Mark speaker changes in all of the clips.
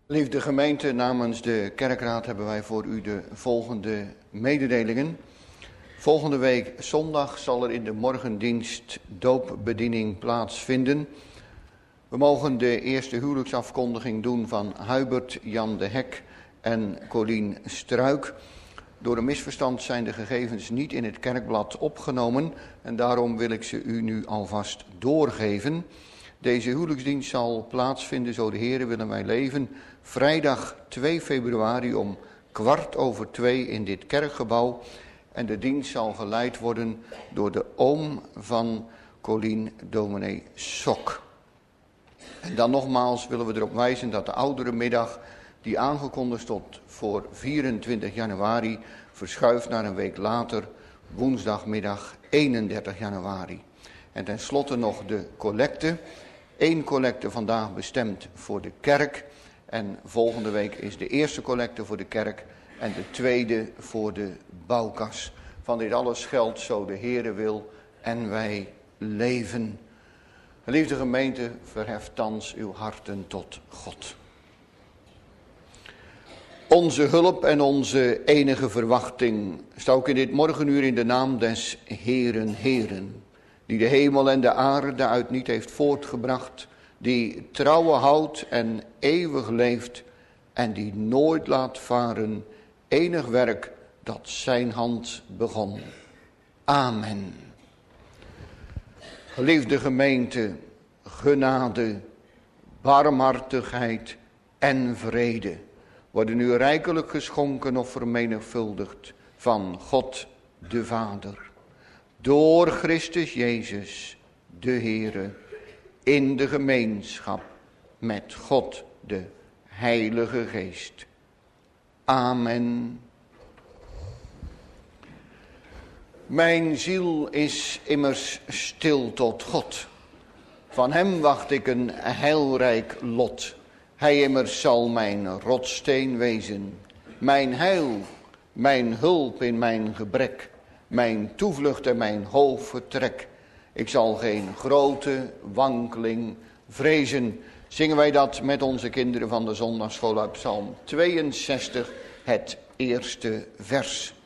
Speaker 1: Liefde gemeente, namens de kerkraad hebben wij voor u de volgende mededelingen. Volgende week zondag zal er in de morgendienst doopbediening plaatsvinden. We mogen de eerste huwelijksafkondiging doen van Hubert Jan de Hek en Colien Struik. Door een misverstand zijn de gegevens niet in het kerkblad opgenomen en daarom wil ik ze u nu alvast doorgeven. Deze huwelijksdienst zal plaatsvinden, zo de Heere willen wij leven, vrijdag 2 februari om 2:15 in dit kerkgebouw. En de dienst zal geleid worden door de oom van Colien, dominee Sok. En dan nogmaals willen we erop wijzen dat de ouderenmiddag, die aangekondigd stond voor 24 januari, verschuift naar een week later, woensdagmiddag 31 januari. En tenslotte nog de collecte. 1 collecte vandaag bestemd voor de kerk. En volgende week is de eerste collecte voor de kerk en de tweede voor de bouwkas. Van dit alles geldt zo de Heere wil en wij leven. Geliefde gemeente, verheft thans uw harten tot God. Onze hulp en onze enige verwachting staat ook in dit morgenuur in de naam des Heeren, Heeren. Die de hemel en de aarde uit niet heeft voortgebracht, die trouwe houdt en eeuwig leeft en die nooit laat varen enig werk dat zijn hand begon. Amen. Geliefde gemeente, genade, barmhartigheid en vrede worden u rijkelijk geschonken of vermenigvuldigd van God de Vader. Door Christus Jezus, de Heere, in de gemeenschap met God, de Heilige Geest. Amen. Mijn ziel is immers stil tot God. Van hem wacht ik een heilrijk lot. Hij immers zal mijn rotssteen wezen. Mijn heil, mijn hulp in mijn gebrek. Mijn toevlucht en mijn hoofdvertrek. Ik zal geen grote wankeling vrezen. Zingen wij dat met onze kinderen van de zondagschool uit Psalm 62, het eerste vers.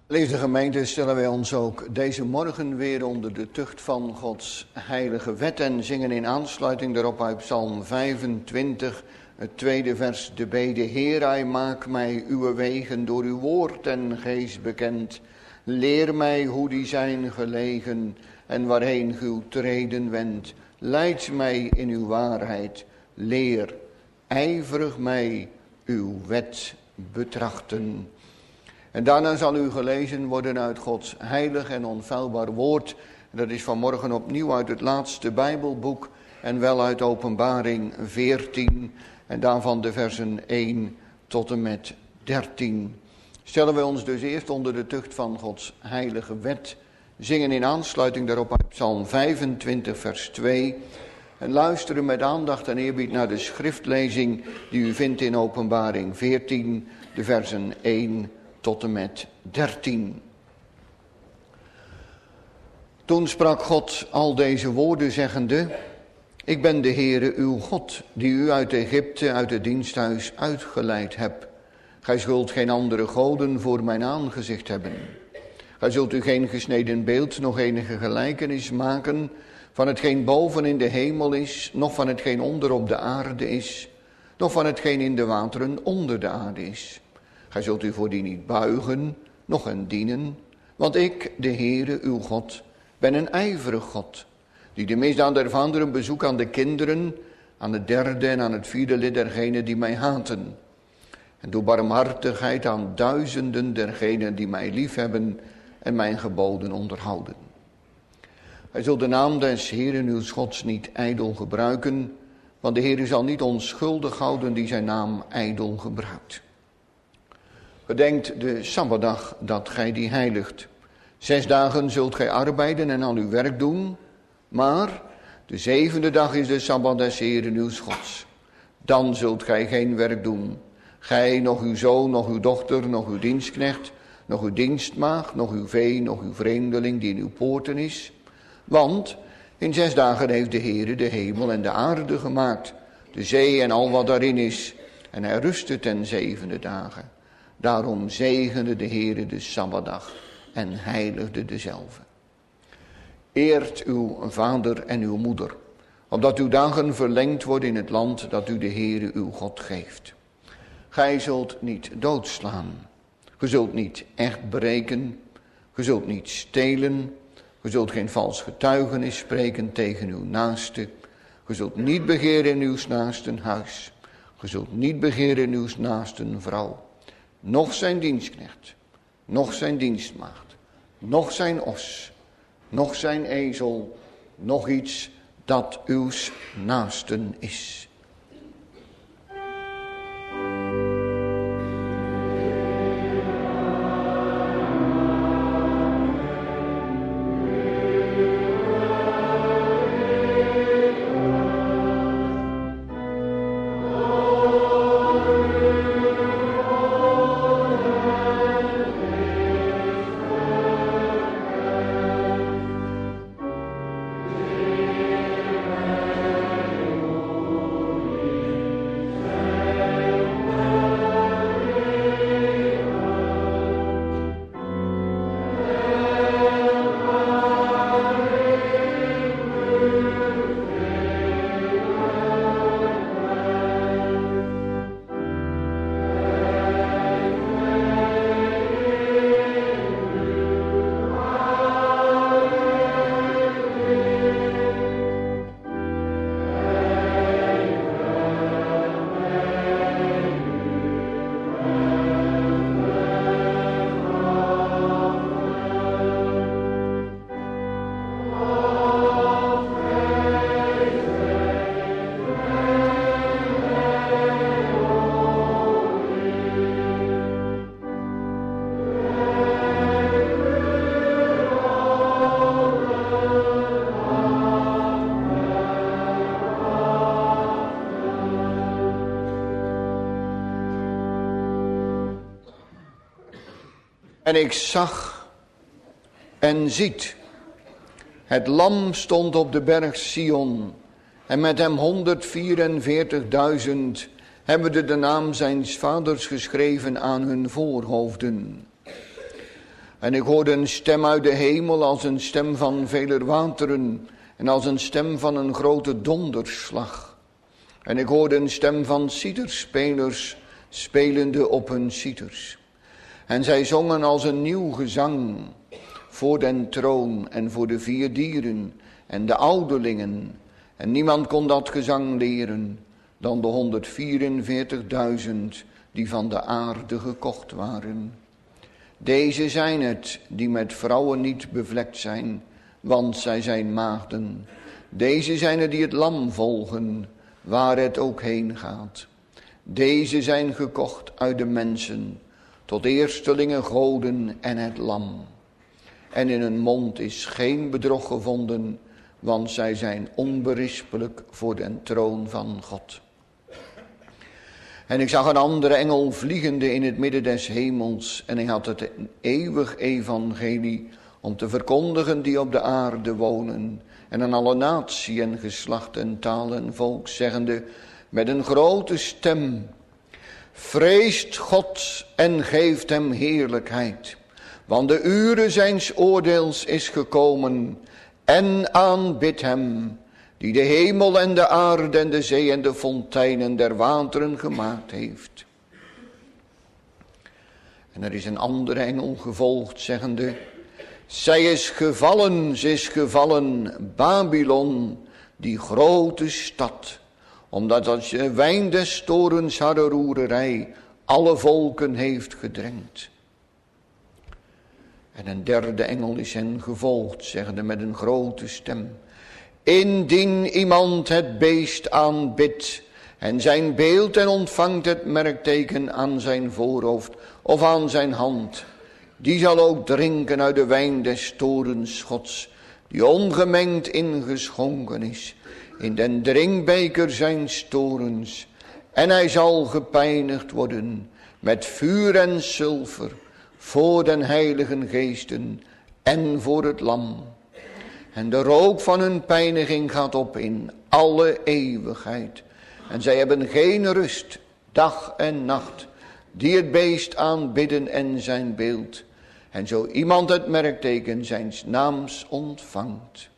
Speaker 1: Lieve gemeente, stellen wij ons ook deze morgen weer onder de tucht van Gods heilige wet en zingen in aansluiting daarop uit Psalm 25, het tweede vers, de bede. Heer, maak mij uw wegen door uw woord en geest bekend. Leer mij hoe die zijn gelegen en waarheen uw treden wendt. Leid mij in uw waarheid, leer, ijverig mij uw wet betrachten. En daarna zal u gelezen worden uit Gods heilig en onfeilbaar woord. Dat is vanmorgen opnieuw uit het laatste Bijbelboek en wel uit Openbaring 14 en daarvan de versen 1 tot en met 13. Stellen we ons dus eerst onder de tucht van Gods heilige wet, zingen in aansluiting daarop uit Psalm 25 vers 2 en luisteren met aandacht en eerbied naar de schriftlezing die u vindt in Openbaring 14, de versen 1 tot en met 13. Toen sprak God al deze woorden zeggende: Ik ben de Heere uw God, die u uit Egypte, uit het diensthuis uitgeleid heb. Gij zult geen andere goden voor mijn aangezicht hebben. Gij zult u geen gesneden beeld, nog enige gelijkenis maken van hetgeen boven in de hemel is, noch van hetgeen onder op de aarde is, noch van hetgeen in de wateren onder de aarde is. Gij zult u voor die niet buigen, noch hen dienen, want ik, de Heere, uw God, ben een ijverig God, die de misdaad der vaderen bezoek aan de kinderen, aan het derde en aan het vierde lid dergenen die mij haten. En doe barmhartigheid aan duizenden dergenen die mij liefhebben en mijn geboden onderhouden. Gij zult de naam des Heeren uw Gods niet ijdel gebruiken, want de Heere zal niet onschuldig houden die zijn naam ijdel gebruikt. Gedenkt de Sabbatdag dat gij die heiligt. 6 dagen zult gij arbeiden en al uw werk doen, maar de 7e dag is de Sabbat des Heeren uw Gods. Dan zult gij geen werk doen. Gij, nog uw zoon, nog uw dochter, nog uw dienstknecht, nog uw dienstmaagd, nog uw vee, nog uw vreemdeling die in uw poorten is. Want in 6 dagen heeft de Heere de hemel en de aarde gemaakt, de zee en al wat daarin is. En hij rustte ten 7e dagen. Daarom zegende de Heere de Sabbatdag en heiligde dezelve. Eert uw vader en uw moeder, opdat uw dagen verlengd worden in het land dat u de Heere uw God geeft. Gij zult niet doodslaan, ge zult niet echt breken, ge zult niet stelen, ge zult geen vals getuigenis spreken tegen uw naaste, ge zult niet begeren in uw naasten huis, ge zult niet begeren in uw naasten vrouw, noch zijn dienstknecht, noch zijn dienstmaagd, noch zijn os, noch zijn ezel, noch iets dat uws naasten is. En ik zag en ziet, het lam stond op de berg Sion, en met hem 144.000 hebben de naam zijns vaders geschreven aan hun voorhoofden. En ik hoorde een stem uit de hemel als een stem van veler wateren en als een stem van een grote donderslag. En ik hoorde een stem van citerspelers spelende op hun citers. En zij zongen als een nieuw gezang voor den troon en voor de 4 dieren en de ouderlingen. En niemand kon dat gezang leren dan de 144.000 die van de aarde gekocht waren. Deze zijn het die met vrouwen niet bevlekt zijn, want zij zijn maagden. Deze zijn het die het lam volgen, waar het ook heen gaat. Deze zijn gekocht uit de mensen, tot eerstelingen goden en het lam. En in hun mond is geen bedrog gevonden, want zij zijn onberispelijk voor den troon van God. En ik zag een andere engel vliegende in het midden des hemels. En hij had het eeuwig evangelie om te verkondigen die op de aarde wonen. En aan alle natie en geslacht en taal en volk zeggende met een grote stem: vreest God en geeft hem heerlijkheid. Want de ure zijns oordeels is gekomen en aanbidt hem, die de hemel en de aarde en de zee en de fonteinen der wateren gemaakt heeft. En er is een andere engel gevolgd, zeggende: zij is gevallen, Babylon, die grote stad, omdat als de wijn des torens haar roererij alle volken heeft gedrenkt. En een derde engel is hen gevolgd, zeggende met een grote stem: indien iemand het beest aanbidt en zijn beeld en ontvangt het merkteken aan zijn voorhoofd of aan zijn hand, die zal ook drinken uit de wijn des torens Gods, die ongemengd ingeschonken is in den drinkbeker zijns torens. En hij zal gepijnigd worden met vuur en zilver voor den heiligen geesten en voor het lam. En de rook van hun pijniging gaat op in alle eeuwigheid. En zij hebben geen rust, dag en nacht, die het beest aanbidden en zijn beeld. En zo iemand het merkteken zijns naams ontvangt.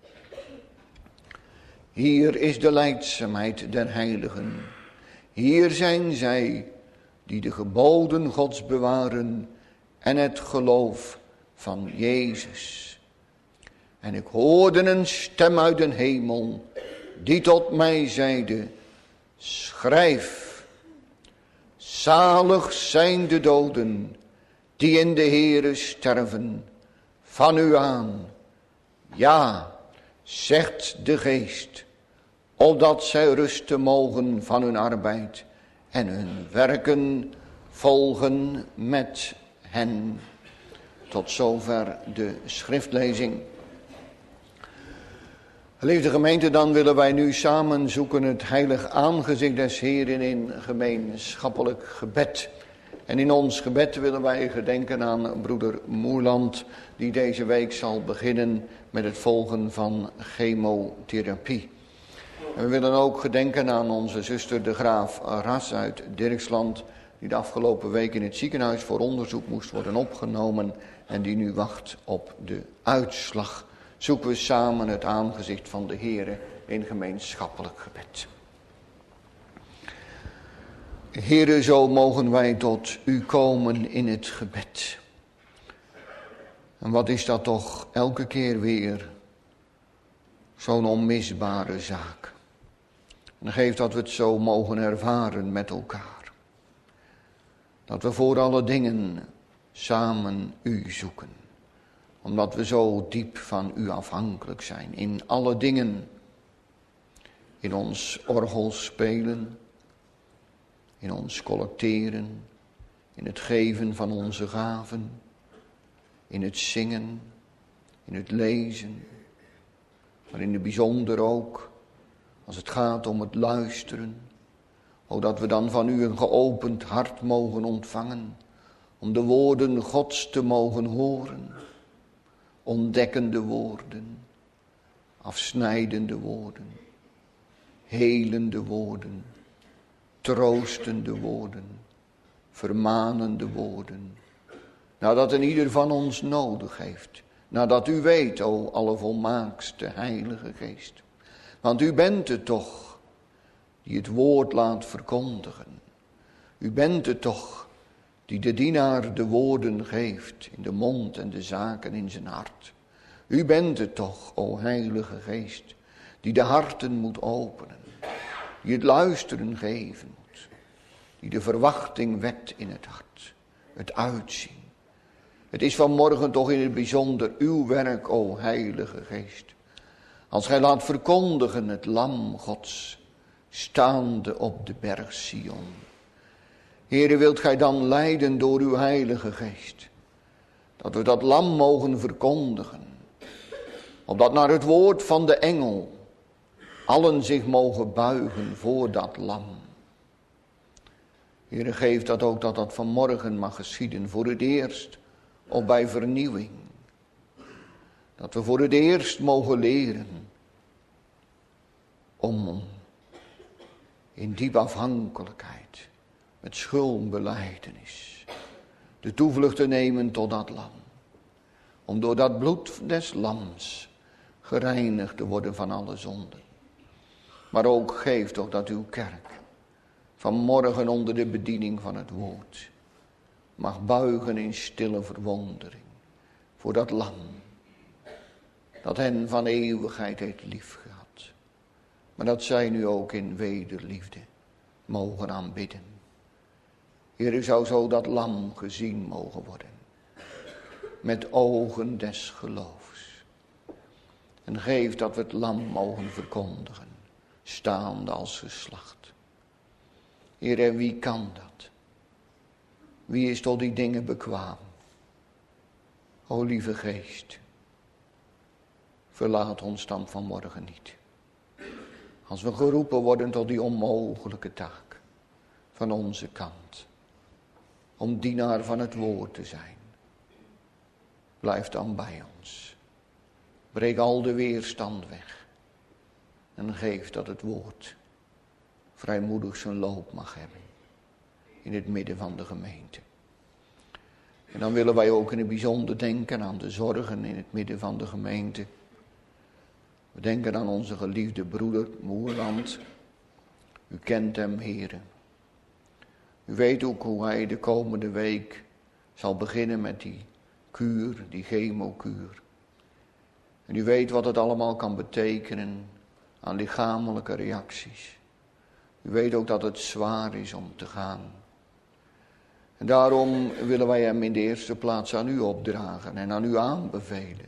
Speaker 1: Hier is de lijdzaamheid der heiligen. Hier zijn zij die de geboden Gods bewaren en het geloof van Jezus. En ik hoorde een stem uit den hemel, die tot mij zeide: schrijf, zalig zijn de doden, die in de Heere sterven, van u aan. Ja, zegt de geest, opdat zij rusten mogen van hun arbeid en hun werken volgen met hen. Tot zover de schriftlezing. Geliefde gemeente, dan willen wij nu samen zoeken het heilig aangezicht des Heeren in gemeenschappelijk gebed. En in ons gebed willen wij gedenken aan broeder Moerland, die deze week zal beginnen met het volgen van chemotherapie. En we willen ook gedenken aan onze zuster de Graaf Ras uit Dirksland, die de afgelopen week in het ziekenhuis voor onderzoek moest worden opgenomen en die nu wacht op de uitslag. Zoeken we samen het aangezicht van de Heere in gemeenschappelijk gebed. Heere, zo mogen wij tot u komen in het gebed. En wat is dat toch elke keer weer zo'n onmisbare zaak. En geef dat we het zo mogen ervaren met elkaar. Dat we voor alle dingen samen u zoeken. Omdat we zo diep van u afhankelijk zijn. In alle dingen. In ons orgel spelen. In ons collecteren. In het geven van onze gaven. In het zingen. In het lezen. Maar in het bijzonder ook als het gaat om het luisteren. Dat we dan van u een geopend hart mogen ontvangen. Om de woorden Gods te mogen horen. Ontdekkende woorden. Afsnijdende woorden. Helende woorden. Troostende woorden. Vermanende woorden. nadat een ieder van ons nodig heeft. Nadat u weet, o allervolmaakste Heilige Geest. Want u bent het toch die het woord laat verkondigen. U bent het toch die de dienaar de woorden geeft in de mond en de zaken in zijn hart. U bent het toch, o Heilige Geest, die de harten moet openen. Die het luisteren geven moet. Die de verwachting wekt in het hart. Het uitzien. Het is vanmorgen toch in het bijzonder uw werk, o Heilige Geest. Als gij laat verkondigen het lam Gods, staande op de berg Sion. Heere, wilt gij dan leiden door uw Heilige Geest. Dat we dat lam mogen verkondigen. Opdat naar het woord van de engel allen zich mogen buigen voor dat lam. Heere, geef dat ook dat vanmorgen mag geschieden voor het eerst of bij vernieuwing. Dat we voor het eerst mogen leren om in diep afhankelijkheid, met schuldbelijdenis, de toevlucht te nemen tot dat lam. Om door dat bloed des lams gereinigd te worden van alle zonden. Maar ook geef toch dat uw kerk vanmorgen onder de bediening van het woord mag buigen in stille verwondering voor dat lam dat hen van eeuwigheid heeft liefgehad. Maar dat zij nu ook in wederliefde mogen aanbidden. Heer, zou zo dat lam gezien mogen worden met ogen des geloofs. En geef dat we het lam mogen verkondigen, staande als geslacht. Heer, en wie kan dat? Wie is tot die dingen bekwaam? O lieve Geest, verlaat ons dan vanmorgen niet. Als we geroepen worden tot die onmogelijke taak van onze kant, om dienaar van het woord te zijn, blijf dan bij ons. Breek al de weerstand weg en geef dat het woord vrijmoedig zijn loop mag hebben in het midden van de gemeente. En dan willen wij ook in het bijzonder denken aan de zorgen in het midden van de gemeente. We denken aan onze geliefde broeder Moerland. U kent hem, heren. U weet ook hoe hij de komende week zal beginnen met die kuur, die chemokuur. En u weet wat het allemaal kan betekenen aan lichamelijke reacties. U weet ook dat het zwaar is om te gaan. En daarom willen wij hem in de eerste plaats aan u opdragen en aan u aanbevelen.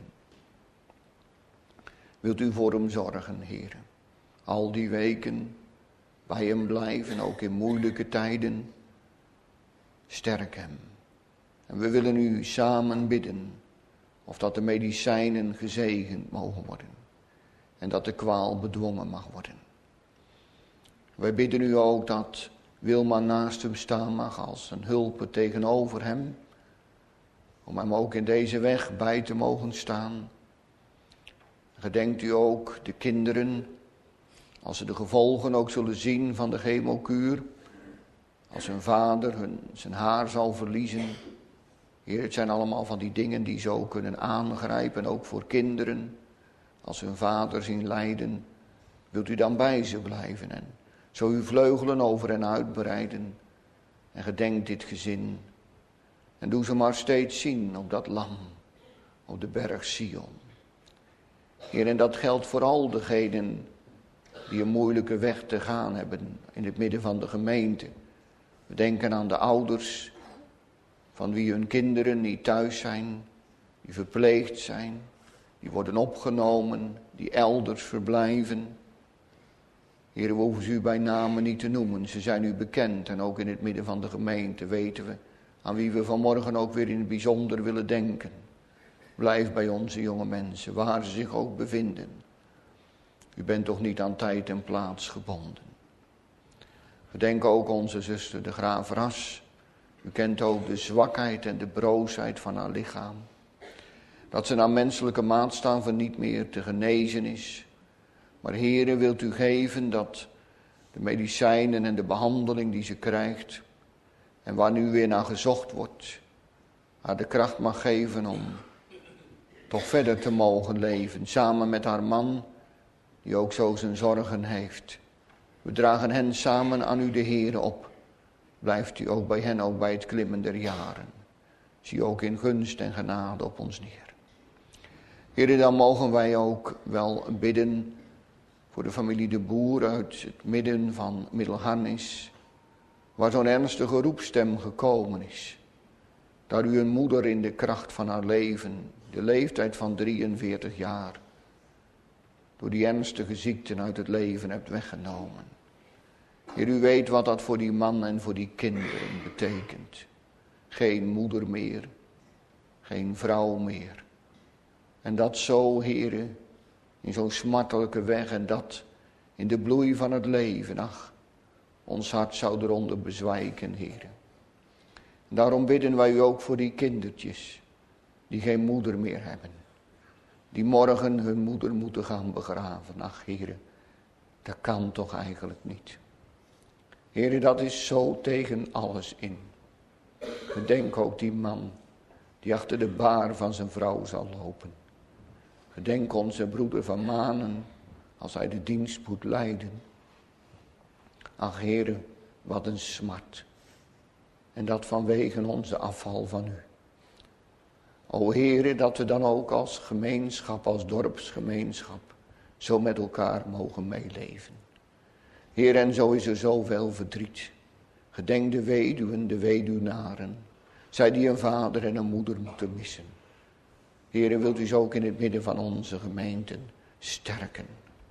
Speaker 1: Wilt u voor hem zorgen, heren. Al die weken bij hem blijven, ook in moeilijke tijden. Sterk hem. En we willen u samen bidden of dat de medicijnen gezegend mogen worden. En dat de kwaal bedwongen mag worden. Wij bidden u ook dat Wilma naast hem staan mag als een hulp tegenover hem. Om hem ook in deze weg bij te mogen staan. Gedenkt u ook de kinderen, als ze de gevolgen ook zullen zien van de chemokuur. Als hun vader zijn haar zal verliezen. Heer, het zijn allemaal van die dingen die zo kunnen aangrijpen, ook voor kinderen. Als hun vader zien lijden, wilt u dan bij ze blijven en zo uw vleugelen over hen uitbreiden. En gedenk dit gezin. En doe ze maar steeds zien op dat lam, op de berg Sion. Heer, en dat geldt voor al degenen die een moeilijke weg te gaan hebben in het midden van de gemeente. We denken aan de ouders van wie hun kinderen niet thuis zijn, die verpleegd zijn, die worden opgenomen, die elders verblijven. Heer, we hoeven ze u bij namen niet te noemen, ze zijn u bekend en ook in het midden van de gemeente weten we aan wie we vanmorgen ook weer in het bijzonder willen denken. Blijf bij onze jonge mensen, waar ze zich ook bevinden. U bent toch niet aan tijd en plaats gebonden. We denken ook onze zuster de Graaf Ras. U kent ook de zwakheid en de broosheid van haar lichaam. Dat ze naar menselijke maatstaven niet meer te genezen is. Maar Heere, wilt u geven dat de medicijnen en de behandeling die ze krijgt, en waar nu weer naar gezocht wordt, haar de kracht mag geven om toch verder te mogen leven. Samen met haar man, die ook zo zijn zorgen heeft. We dragen hen samen aan u de Heere op. Blijft u ook bij hen, ook bij het klimmen der jaren. Zie ook in gunst en genade op ons neer. Heere, dan mogen wij ook wel bidden voor de familie De Boer uit het midden van Middelharnis, waar zo'n ernstige roepstem gekomen is. Dat u een moeder in de kracht van haar leven, de leeftijd van 43 jaar, door die ernstige ziekten uit het leven hebt weggenomen. Heer, u weet wat dat voor die man en voor die kinderen betekent. Geen moeder meer, geen vrouw meer. En dat zo, Heere, in zo'n smartelijke weg en dat in de bloei van het leven. Ach, ons hart zou eronder bezwijken, Heere. Daarom bidden wij u ook voor die kindertjes die geen moeder meer hebben. Die morgen hun moeder moeten gaan begraven. Ach, Heere, dat kan toch eigenlijk niet. Heere, dat is zo tegen alles in. Gedenk ook die man die achter de baar van zijn vrouw zal lopen. Gedenk onze broeder van Manen als hij de dienst moet leiden. Ach, Heere, wat een smart. En dat vanwege onze afval van u. O Heere, dat we dan ook als gemeenschap, als dorpsgemeenschap, zo met elkaar mogen meeleven. Heer, en zo is er zoveel verdriet. Gedenk de weduwen, de weduwnaren. Zij die een vader en een moeder moeten missen. Heer, wilt u zo ook in het midden van onze gemeenten sterken.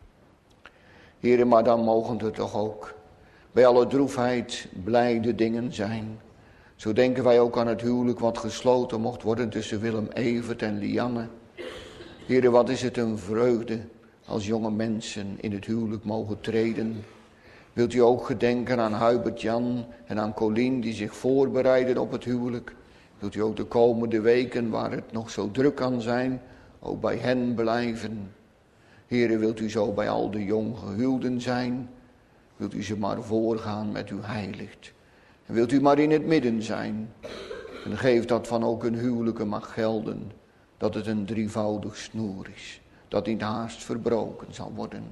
Speaker 1: Heer, maar dan mogen er toch ook bij alle droefheid blijde dingen zijn. Zo denken wij ook aan het huwelijk wat gesloten mocht worden tussen Willem Evert en Lianne. Heer, wat is het een vreugde als jonge mensen in het huwelijk mogen treden. Wilt u ook gedenken aan Hubert Jan en aan Colien die zich voorbereiden op het huwelijk. Wilt u ook de komende weken waar het nog zo druk kan zijn, ook bij hen blijven. Heere, wilt u zo bij al de jonggehuwden zijn. Wilt u ze maar voorgaan met uw heiligt. En wilt u maar in het midden zijn. En geef dat van ook een huwelijke mag gelden. Dat het een drievoudig snoer is. Dat niet haast verbroken zal worden.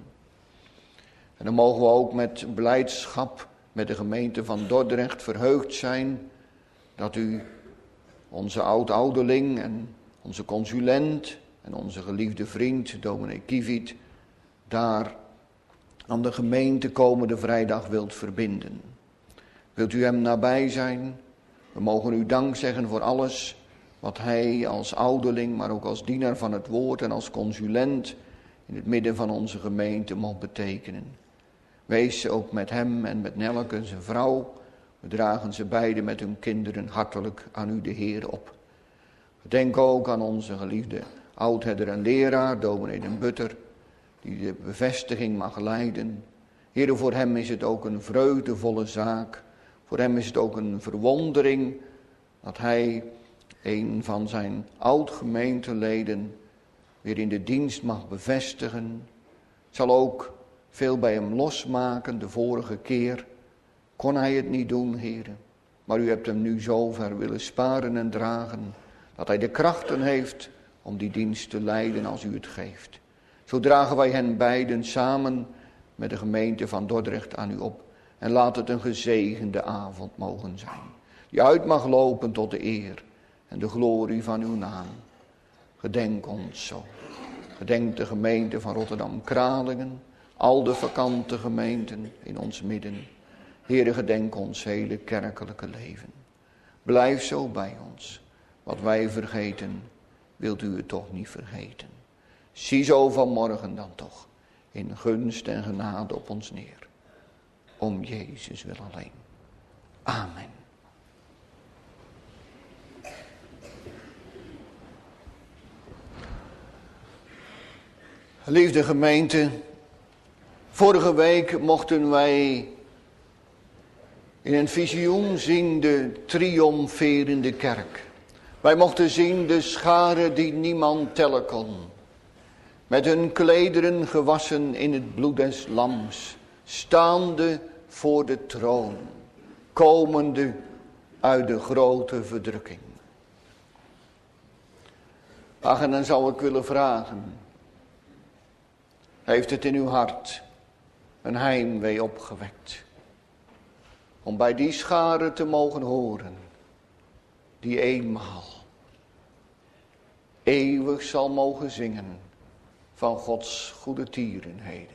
Speaker 1: En dan mogen we ook met blijdschap met de gemeente van Dordrecht verheugd zijn. Dat u onze oud-ouderling en onze consulent en onze geliefde vriend, dominee Kieviet, daar aan de gemeente komende vrijdag wilt verbinden. Wilt u hem nabij zijn? We mogen u dank zeggen voor alles wat hij als ouderling, maar ook als dienaar van het woord en als consulent in het midden van onze gemeente mag betekenen. Wees ook met hem en met Nelke, zijn vrouw. We dragen ze beiden met hun kinderen hartelijk aan u de Heer op. Denk ook aan onze geliefde oudherder en leraar, dominee Den Butter, die de bevestiging mag leiden. Heer, voor hem is het ook een vreugdevolle zaak. Voor hem is het ook een verwondering dat hij een van zijn oud-gemeenteleden weer in de dienst mag bevestigen. Het zal ook veel bij hem losmaken. De vorige keer kon hij het niet doen, heren. Maar u hebt hem nu zover willen sparen en dragen, dat hij de krachten heeft om die dienst te leiden als u het geeft. Zo dragen wij hen beiden samen met de gemeente van Dordrecht aan u op. En laat het een gezegende avond mogen zijn. Die uit mag lopen tot de eer en de glorie van uw naam. Gedenk ons zo. Gedenk de gemeente van Rotterdam-Kralingen. Al de vakante gemeenten in ons midden. Heere, gedenk ons hele kerkelijke leven. Blijf zo bij ons. Wat wij vergeten, wilt u het toch niet vergeten. Zie zo vanmorgen dan toch in gunst en genade op ons neer. Om Jezus wil alleen. Amen. Geliefde gemeente, vorige week mochten wij in een visioen zien de triomferende kerk. Wij mochten zien de schare die niemand tellen kon. Met hun klederen gewassen in het bloed des lams. Staande voor de troon. Komende uit de grote verdrukking. Ach, en dan zou ik willen vragen. Heeft het in uw hart een heimwee opgewekt? Om bij die schare te mogen horen. Die eenmaal eeuwig zal mogen zingen van Gods goede tierenheden.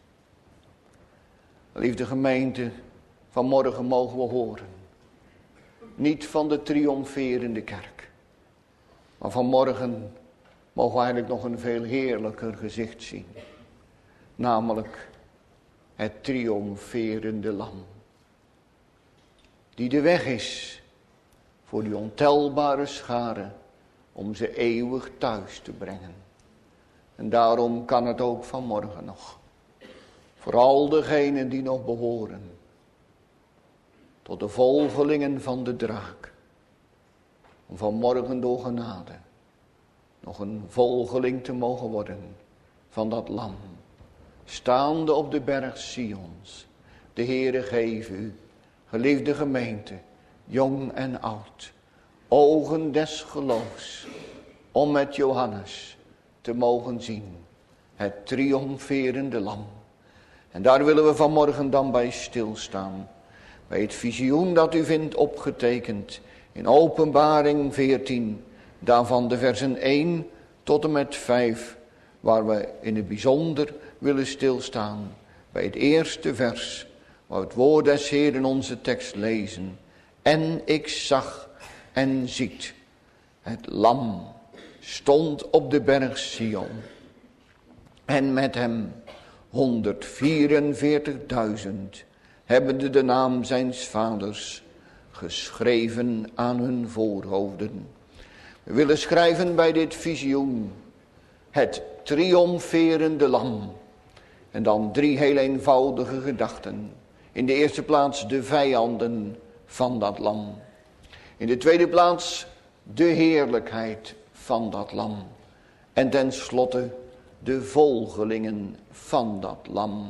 Speaker 1: Liefde gemeente, vanmorgen mogen we horen. Niet van de triomferende kerk. Maar vanmorgen mogen we eigenlijk nog een veel heerlijker gezicht zien. Namelijk het triomferende lam. Die de weg is voor die ontelbare schare om ze eeuwig thuis te brengen. En daarom kan het ook vanmorgen nog. Voor al degenen die nog behoren tot de volgelingen van de draak. Om vanmorgen door genade nog een volgeling te mogen worden van dat lam. Staande op de berg Sions. De Heere geef u, geliefde gemeente, jong en oud, ogen des geloofs, om met Johannes te mogen zien. Het triomferende lam. En daar willen we vanmorgen dan bij stilstaan. Bij het visioen dat u vindt opgetekend in Openbaring 14. Daarvan de versen 1 tot en met 5. Waar we in het bijzonder willen stilstaan. Bij het eerste vers. Waar we het woord des Heeren in onze tekst lezen. En ik zag en ziet. Het lam stond op de berg Sion. En met hem 144.000 hebbende de naam zijns vaders geschreven aan hun voorhoofden. We willen schrijven bij dit visioen het triomferende lam. En dan 3 heel eenvoudige gedachten. In de eerste plaats de vijanden van dat lam. In de tweede plaats de heerlijkheid van dat lam. En tenslotte de volgelingen van dat lam.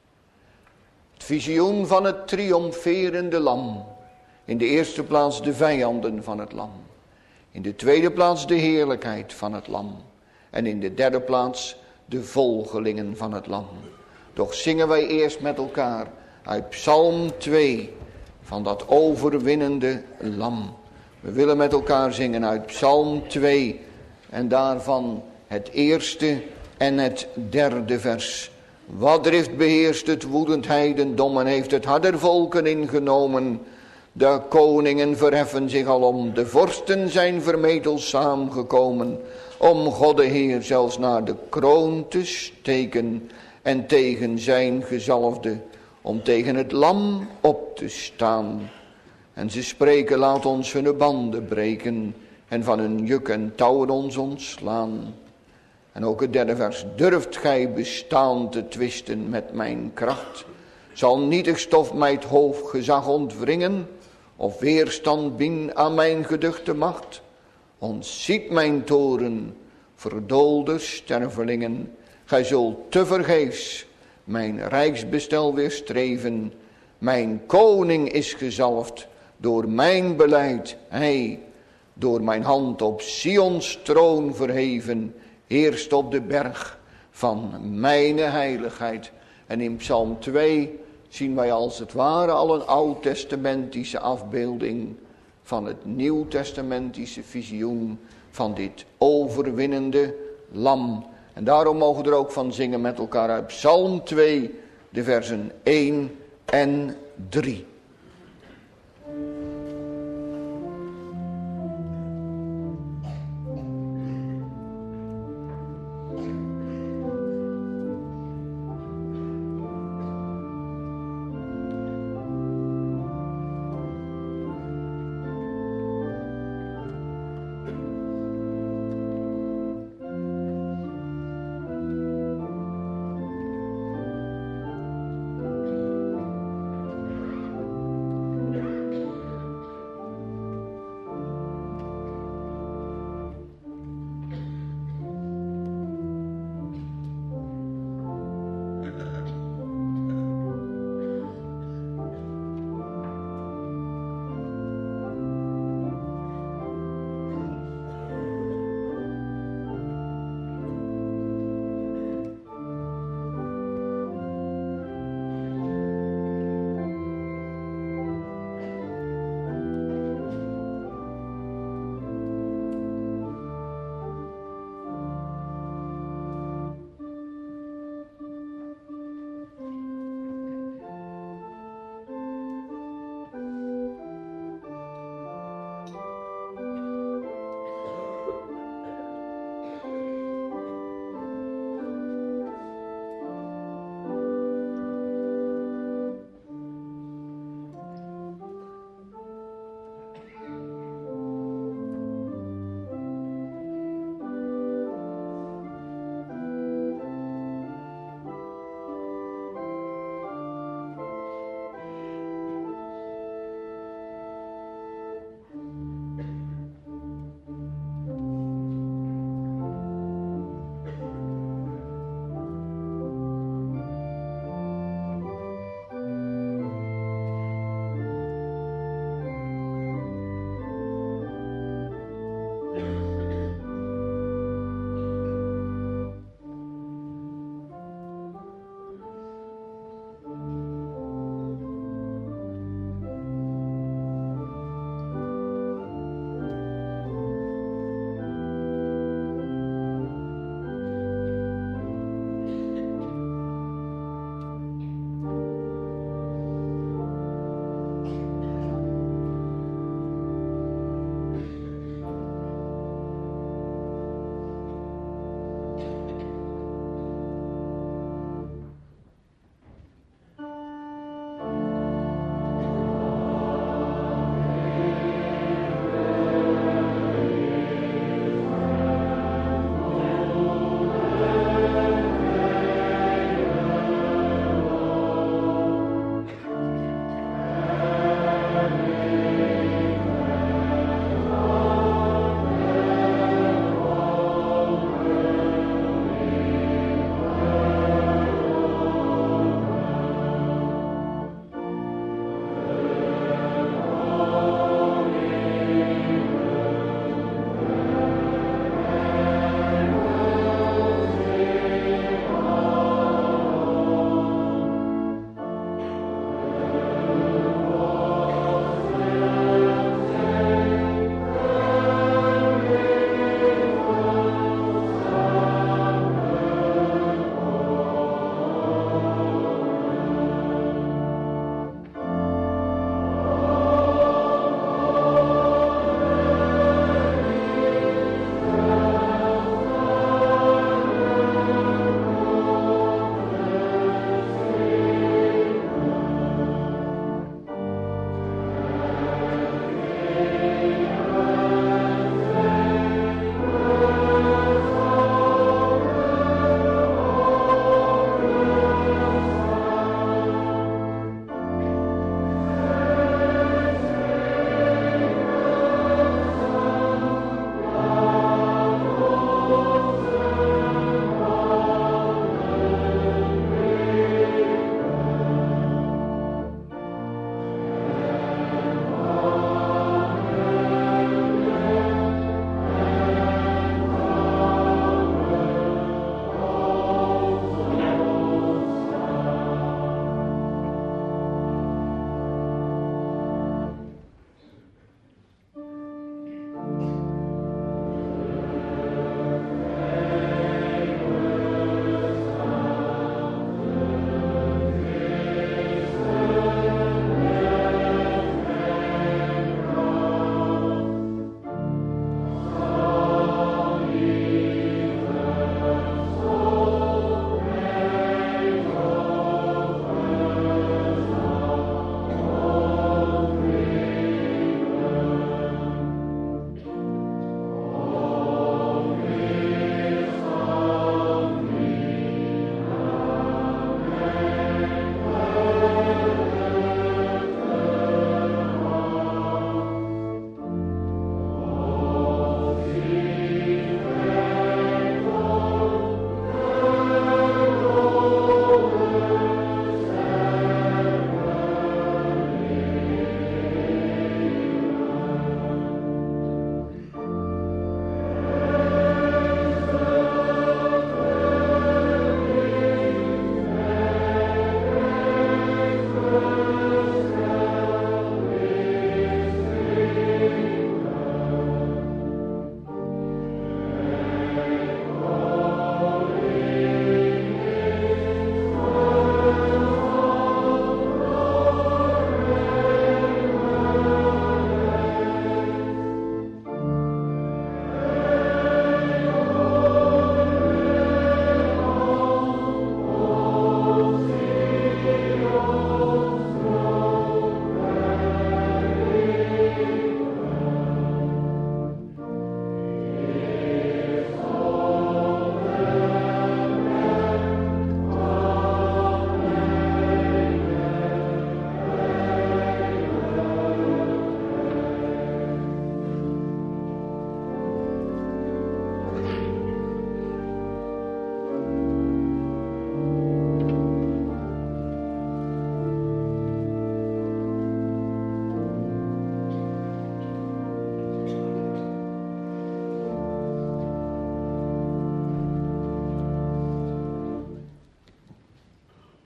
Speaker 1: Het visioen van het triomferende lam. In de eerste plaats de vijanden van het lam. In de tweede plaats de heerlijkheid van het lam. En in de derde plaats de volgelingen van het lam. Doch zingen wij eerst met elkaar uit Psalm 2 van dat overwinnende lam. We willen met elkaar zingen uit Psalm 2 en daarvan het eerste en het derde vers. Wat drift beheerst het woedend heidendom en heeft het hart der volken ingenomen. De koningen verheffen zich alom, de vorsten zijn vermetel saamgekomen. Om God de Heer zelfs naar de kroon te steken en tegen zijn gezalfde, om tegen het lam op te staan. En ze spreken, laat ons hun banden breken en van hun juk en touwen ons ontslaan. En ook het derde vers, durft gij bestaan te twisten met mijn kracht? Zal nietig stof mij het hoofdgezag ontwringen, of weerstand bieden aan mijn geduchte macht? Ontziet mijn toren, verdoolde stervelingen, gij zult tevergeefs mijn rijksbestel weerstreven. Mijn koning is gezalfd door mijn beleid, hij door mijn hand op Sions troon verheven, heerst op de berg van mijn heiligheid. En in Psalm 2 zien wij als het ware al een oud-testamentische afbeelding van het nieuw-testamentische visioen van dit overwinnende lam. En daarom mogen we er ook van zingen met elkaar uit Psalm 2, de versen 1 en 3.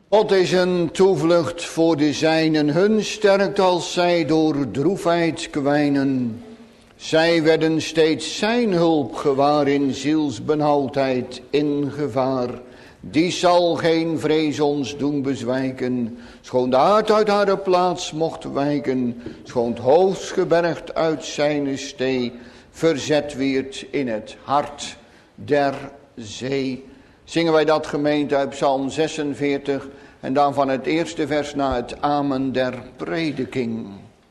Speaker 1: God is een toevlucht voor de zijnen, hun sterkt als zij door droefheid kwijnen. Zij werden steeds zijn hulp gewaar in zielsbenauwdheid in gevaar. Die zal geen vrees ons doen bezwijken, schoon de aard uit haar plaats mocht wijken, schoon het hoofd gebergd uit zijn stee, verzet wierd in het hart der zee. Zingen wij dat gemeente uit Psalm 46 en dan van het eerste vers naar het amen der prediking.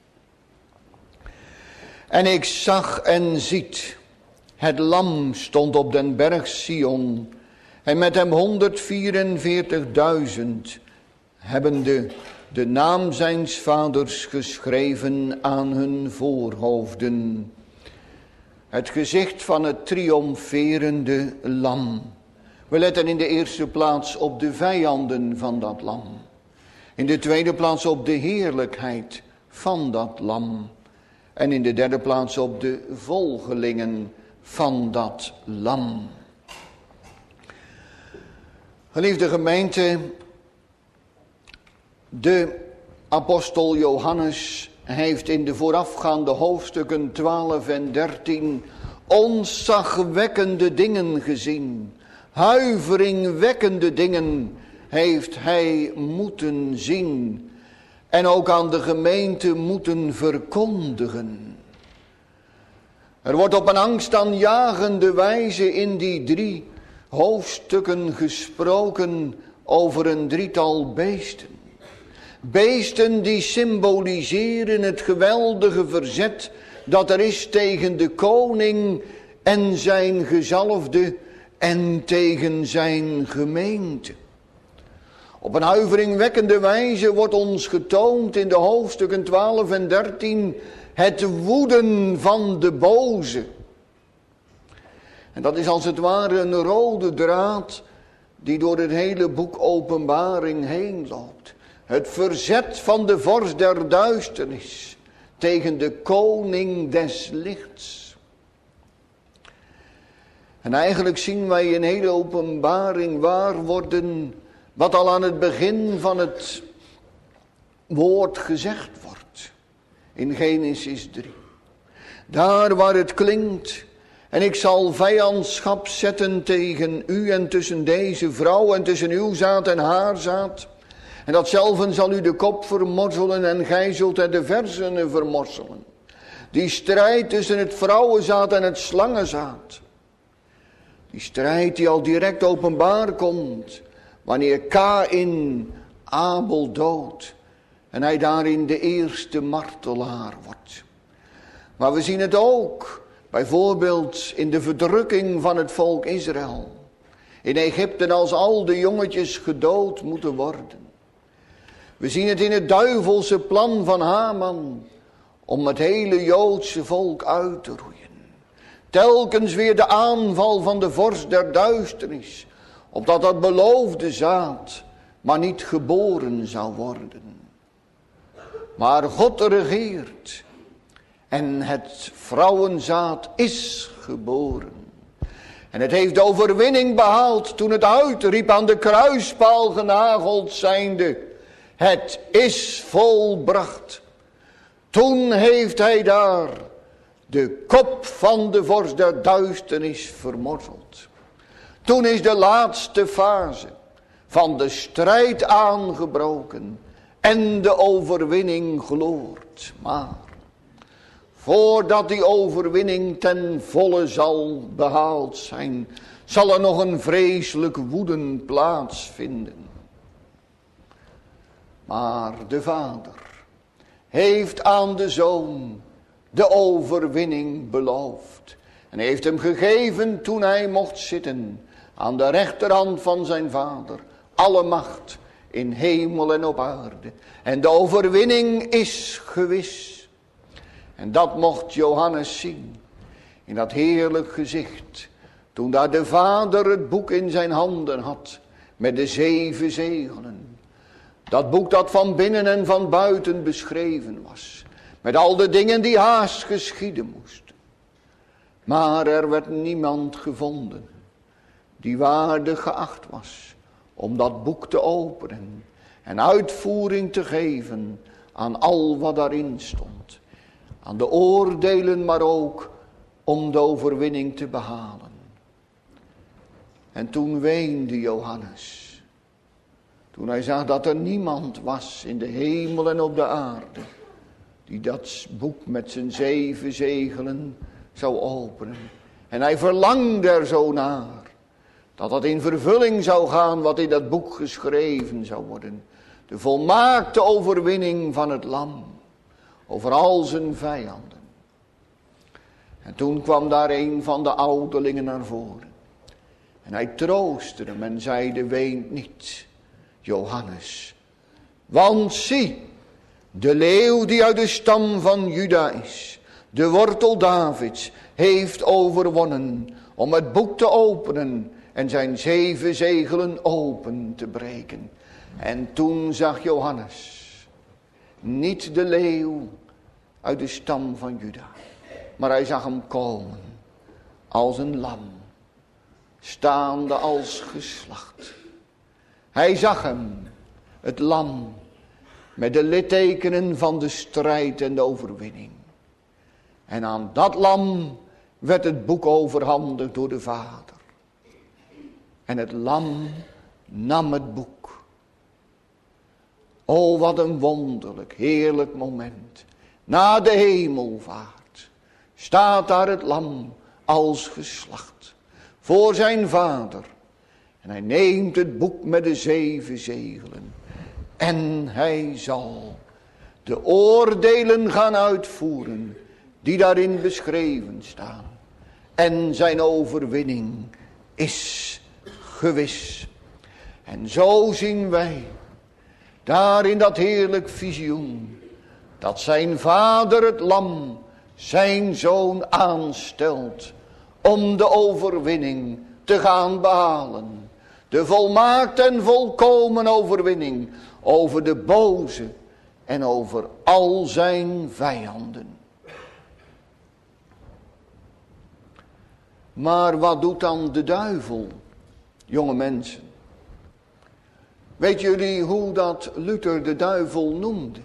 Speaker 1: En ik zag en ziet, het lam stond op den berg Sion, en met hem 144.000, hebbende de naam zijns vaders geschreven aan hun voorhoofden. Het gezicht van het triomferende lam. We letten in de eerste plaats op de vijanden van dat lam. In de tweede plaats op de heerlijkheid van dat lam. En in de derde plaats op de volgelingen van dat lam. Geliefde gemeente, de apostel Johannes heeft in de voorafgaande hoofdstukken 12 en 13 ontzagwekkende dingen gezien. Huiveringwekkende dingen heeft hij moeten zien en ook aan de gemeente moeten verkondigen. Er wordt op een angstaanjagende wijze in die 3 hoofdstukken gesproken over een drietal beesten. Beesten die symboliseren het geweldige verzet dat er is tegen de koning en zijn gezalfde en tegen zijn gemeente. Op een huiveringwekkende wijze wordt ons getoond in de hoofdstukken 12 en 13 het woeden van de boze. En dat is als het ware een rode draad die door het hele boek Openbaring heen loopt. Het verzet van de vorst der duisternis tegen de koning des lichts. En eigenlijk zien wij in hele Openbaring waar worden wat al aan het begin van het woord gezegd wordt. In Genesis 3. Daar waar het klinkt: en ik zal vijandschap zetten tegen u en tussen deze vrouw en tussen uw zaad en haar zaad. En datzelfde zal u de kop vermorzelen en gij zult de versenen vermorzelen. Die strijd tussen het vrouwenzaad en het slangenzaad. Die strijd die al direct openbaar komt wanneer Kaïn Abel doodt. En hij daarin de eerste martelaar wordt. Maar we zien het ook bijvoorbeeld in de verdrukking van het volk Israël. In Egypte als al de jongetjes gedood moeten worden. We zien het in het duivelse plan van Haman om het hele Joodse volk uit te roeien. Telkens weer de aanval van de vorst der duisternis, opdat dat beloofde zaad maar niet geboren zou worden. Maar God regeert en het vrouwenzaad is geboren. En het heeft de overwinning behaald toen het uitriep aan de kruispaal genageld zijnde: het is volbracht. Toen heeft hij daar de kop van de vorst der duisternis vermorzeld. Toen is de laatste fase van de strijd aangebroken en de overwinning gloort. Maar voordat die overwinning ten volle zal behaald zijn, zal er nog een vreselijk woeden plaatsvinden. Maar de Vader heeft aan de Zoon de overwinning beloofd. En heeft hem gegeven toen hij mocht zitten aan de rechterhand van zijn Vader. Alle macht in hemel en op aarde. En de overwinning is gewis. En dat mocht Johannes zien in dat heerlijk gezicht. Toen daar de Vader het boek in zijn handen had met de 7 zegelen. Dat boek dat van binnen en van buiten beschreven was. Met al de dingen die haast geschieden moesten. Maar er werd niemand gevonden die waardig geacht was om dat boek te openen en uitvoering te geven aan al wat daarin stond. Aan de oordelen, maar ook om de overwinning te behalen. En toen weende Johannes. Toen hij zag dat er niemand was in de hemel en op de aarde die dat boek met zijn 7 zegelen zou openen. En hij verlangde er zo naar dat dat in vervulling zou gaan wat in dat boek geschreven zou worden. De volmaakte overwinning van het lam over al zijn vijanden. En toen kwam daar een van de ouderlingen naar voren. En hij troostte hem en zeide, weent niet, Johannes. Want zie, de leeuw die uit de stam van Juda is, de wortel Davids, heeft overwonnen om het boek te openen en zijn 7 zegelen open te breken. En toen zag Johannes niet de leeuw uit de stam van Juda, maar hij zag hem komen als een lam, staande als geslacht. Hij zag hem, het lam, met de littekenen van de strijd en de overwinning. En aan dat lam werd het boek overhandigd door de Vader. En het lam nam het boek. O, wat een wonderlijk, heerlijk moment. Na de hemelvaart staat daar het lam als geslacht voor zijn Vader. En hij neemt het boek met de 7 zegelen. En hij zal de oordelen gaan uitvoeren die daarin beschreven staan. En zijn overwinning is gewis. En zo zien wij daar in dat heerlijk visioen dat zijn Vader het lam zijn zoon aanstelt om de overwinning te gaan behalen. De volmaakte en volkomen overwinning over de boze en over al zijn vijanden. Maar wat doet dan de duivel, jonge mensen? Weet jullie hoe dat Luther de duivel noemde?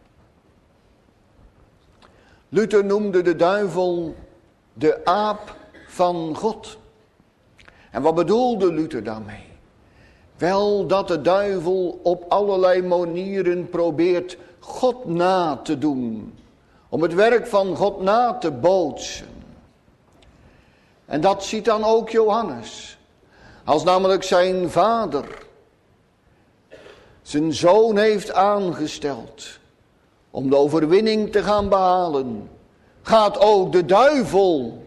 Speaker 1: Luther noemde de duivel de aap van God. En wat bedoelde Luther daarmee? Wel dat de duivel op allerlei manieren probeert God na te doen. Om het werk van God na te bootsen. En dat ziet dan ook Johannes. Als namelijk zijn vader zijn zoon heeft aangesteld om de overwinning te gaan behalen, gaat ook de duivel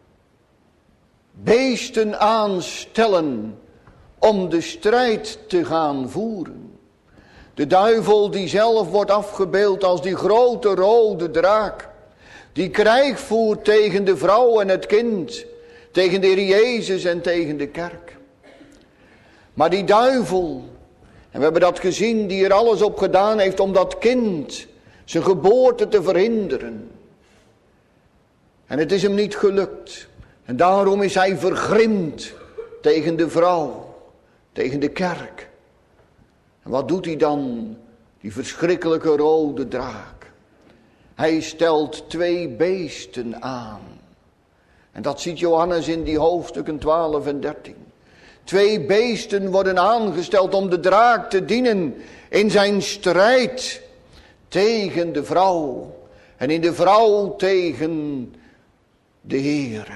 Speaker 1: beesten aanstellen om de strijd te gaan voeren. De duivel die zelf wordt afgebeeld als die grote rode draak, die krijg voert tegen de vrouw en het kind, tegen de Heer Jezus en tegen de kerk. Maar die duivel, en we hebben dat gezien, die er alles op gedaan heeft om dat kind zijn geboorte te verhinderen. En het is hem niet gelukt. En daarom is hij vergrimd tegen de vrouw, tegen de kerk. En wat doet hij dan, die verschrikkelijke rode draak? Hij stelt 2 beesten aan. En dat ziet Johannes in die hoofdstukken 12 en 13. 2 beesten worden aangesteld om de draak te dienen in zijn strijd tegen de vrouw. En in de vrouw tegen de Heere.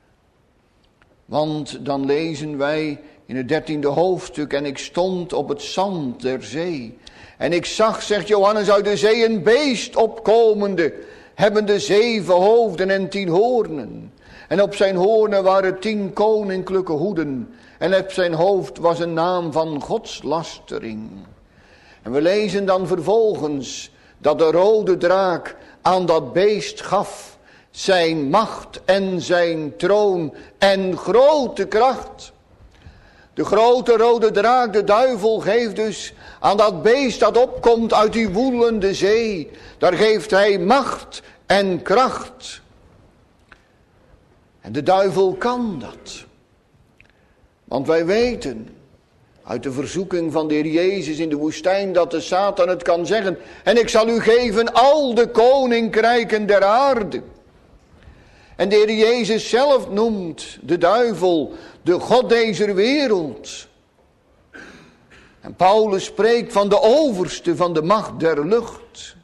Speaker 1: Want dan lezen wij in het 13e hoofdstuk, en ik stond op het zand der zee. En ik zag, zegt Johannes, uit de zee een beest opkomende, hebbende 7 hoofden en 10 hoornen. En op zijn hoornen waren 10 koninklijke hoeden. En op zijn hoofd was een naam van godslastering. En we lezen dan vervolgens dat de rode draak aan dat beest gaf zijn macht en zijn troon en grote kracht. De grote rode draak, de duivel, geeft dus aan dat beest dat opkomt uit die woelende zee. Daar geeft hij macht en kracht. En de duivel kan dat. Want wij weten, Uit de verzoeking van de Heer Jezus in de woestijn, dat de Satan het kan zeggen. En ik zal u geven al de koninkrijken der aarde. En de Heer Jezus zelf noemt de duivel de god deze wereld. En Paulus spreekt van de overste van de macht der lucht.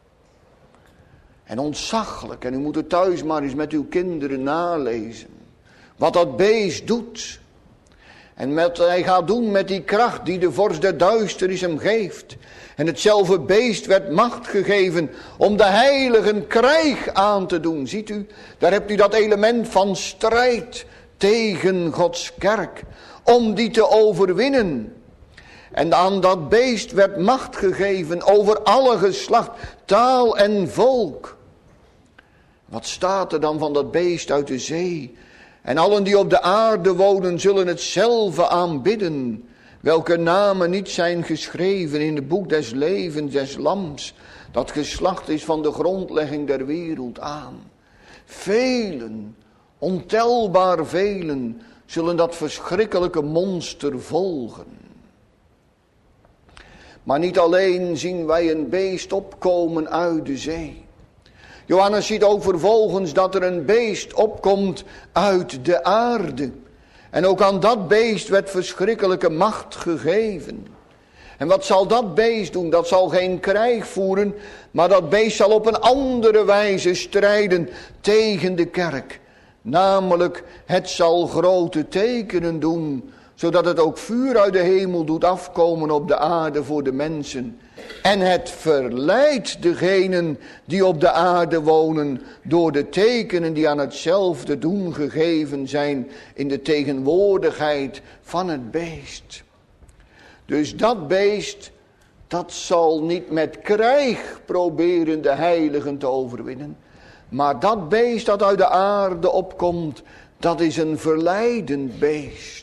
Speaker 1: En ontzaglijk, en u moet het thuis maar eens met uw kinderen nalezen. Wat dat beest doet. En wat hij gaat doen met die kracht die de vorst der duisternis hem geeft. En hetzelfde beest werd macht gegeven om de heiligen krijg aan te doen. Ziet u, daar hebt u dat element van strijd tegen Gods kerk. Om die te overwinnen. En aan dat beest werd macht gegeven over alle geslacht, taal en volk. Wat staat er dan van dat beest uit de zee? En allen die op de aarde wonen zullen hetzelfde aanbidden. Welke namen niet zijn geschreven in het boek des levens des lams. Dat geslacht is van de grondlegging der wereld aan. Velen, ontelbaar velen, zullen dat verschrikkelijke monster volgen. Maar niet alleen zien wij een beest opkomen uit de zee. Johannes ziet ook vervolgens dat er een beest opkomt uit de aarde. En ook aan dat beest werd verschrikkelijke macht gegeven. En wat zal dat beest doen? Dat zal geen krijg voeren, maar dat beest zal op een andere wijze strijden tegen de kerk. Namelijk, het zal grote tekenen doen, zodat het ook vuur uit de hemel doet afkomen op de aarde voor de mensen. En het verleidt degenen die op de aarde wonen door de tekenen die aan hetzelfde doen gegeven zijn in de tegenwoordigheid van het beest. Dus dat beest, dat zal niet met krijg proberen de heiligen te overwinnen. Maar dat beest dat uit de aarde opkomt, dat is een verleidend beest.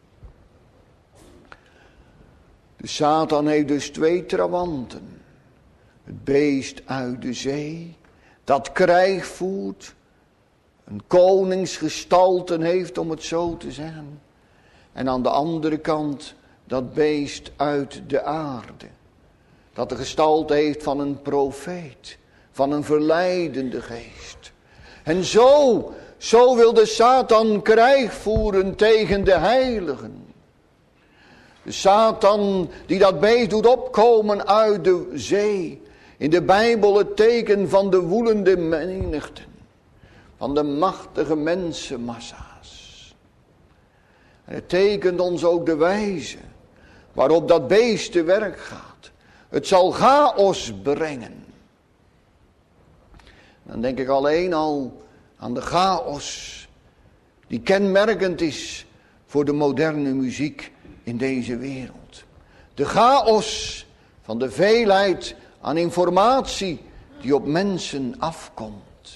Speaker 1: De Satan heeft dus twee trawanten. Het beest uit de zee, dat krijg voert, een koningsgestalte heeft om het zo te zeggen. En aan de andere kant dat beest uit de aarde, dat de gestalte heeft van een profeet, van een verleidende geest. En zo wil de Satan krijg voeren tegen de heiligen. De Satan die dat beest doet opkomen uit de zee. In de Bijbel het teken van de woelende menigten. Van de machtige mensenmassa's. En het tekent ons ook de wijze waarop dat beest te werk gaat. Het zal chaos brengen. Dan denk ik alleen al aan de chaos die kenmerkend is voor de moderne muziek in deze wereld. De chaos van de veelheid aan informatie die op mensen afkomt.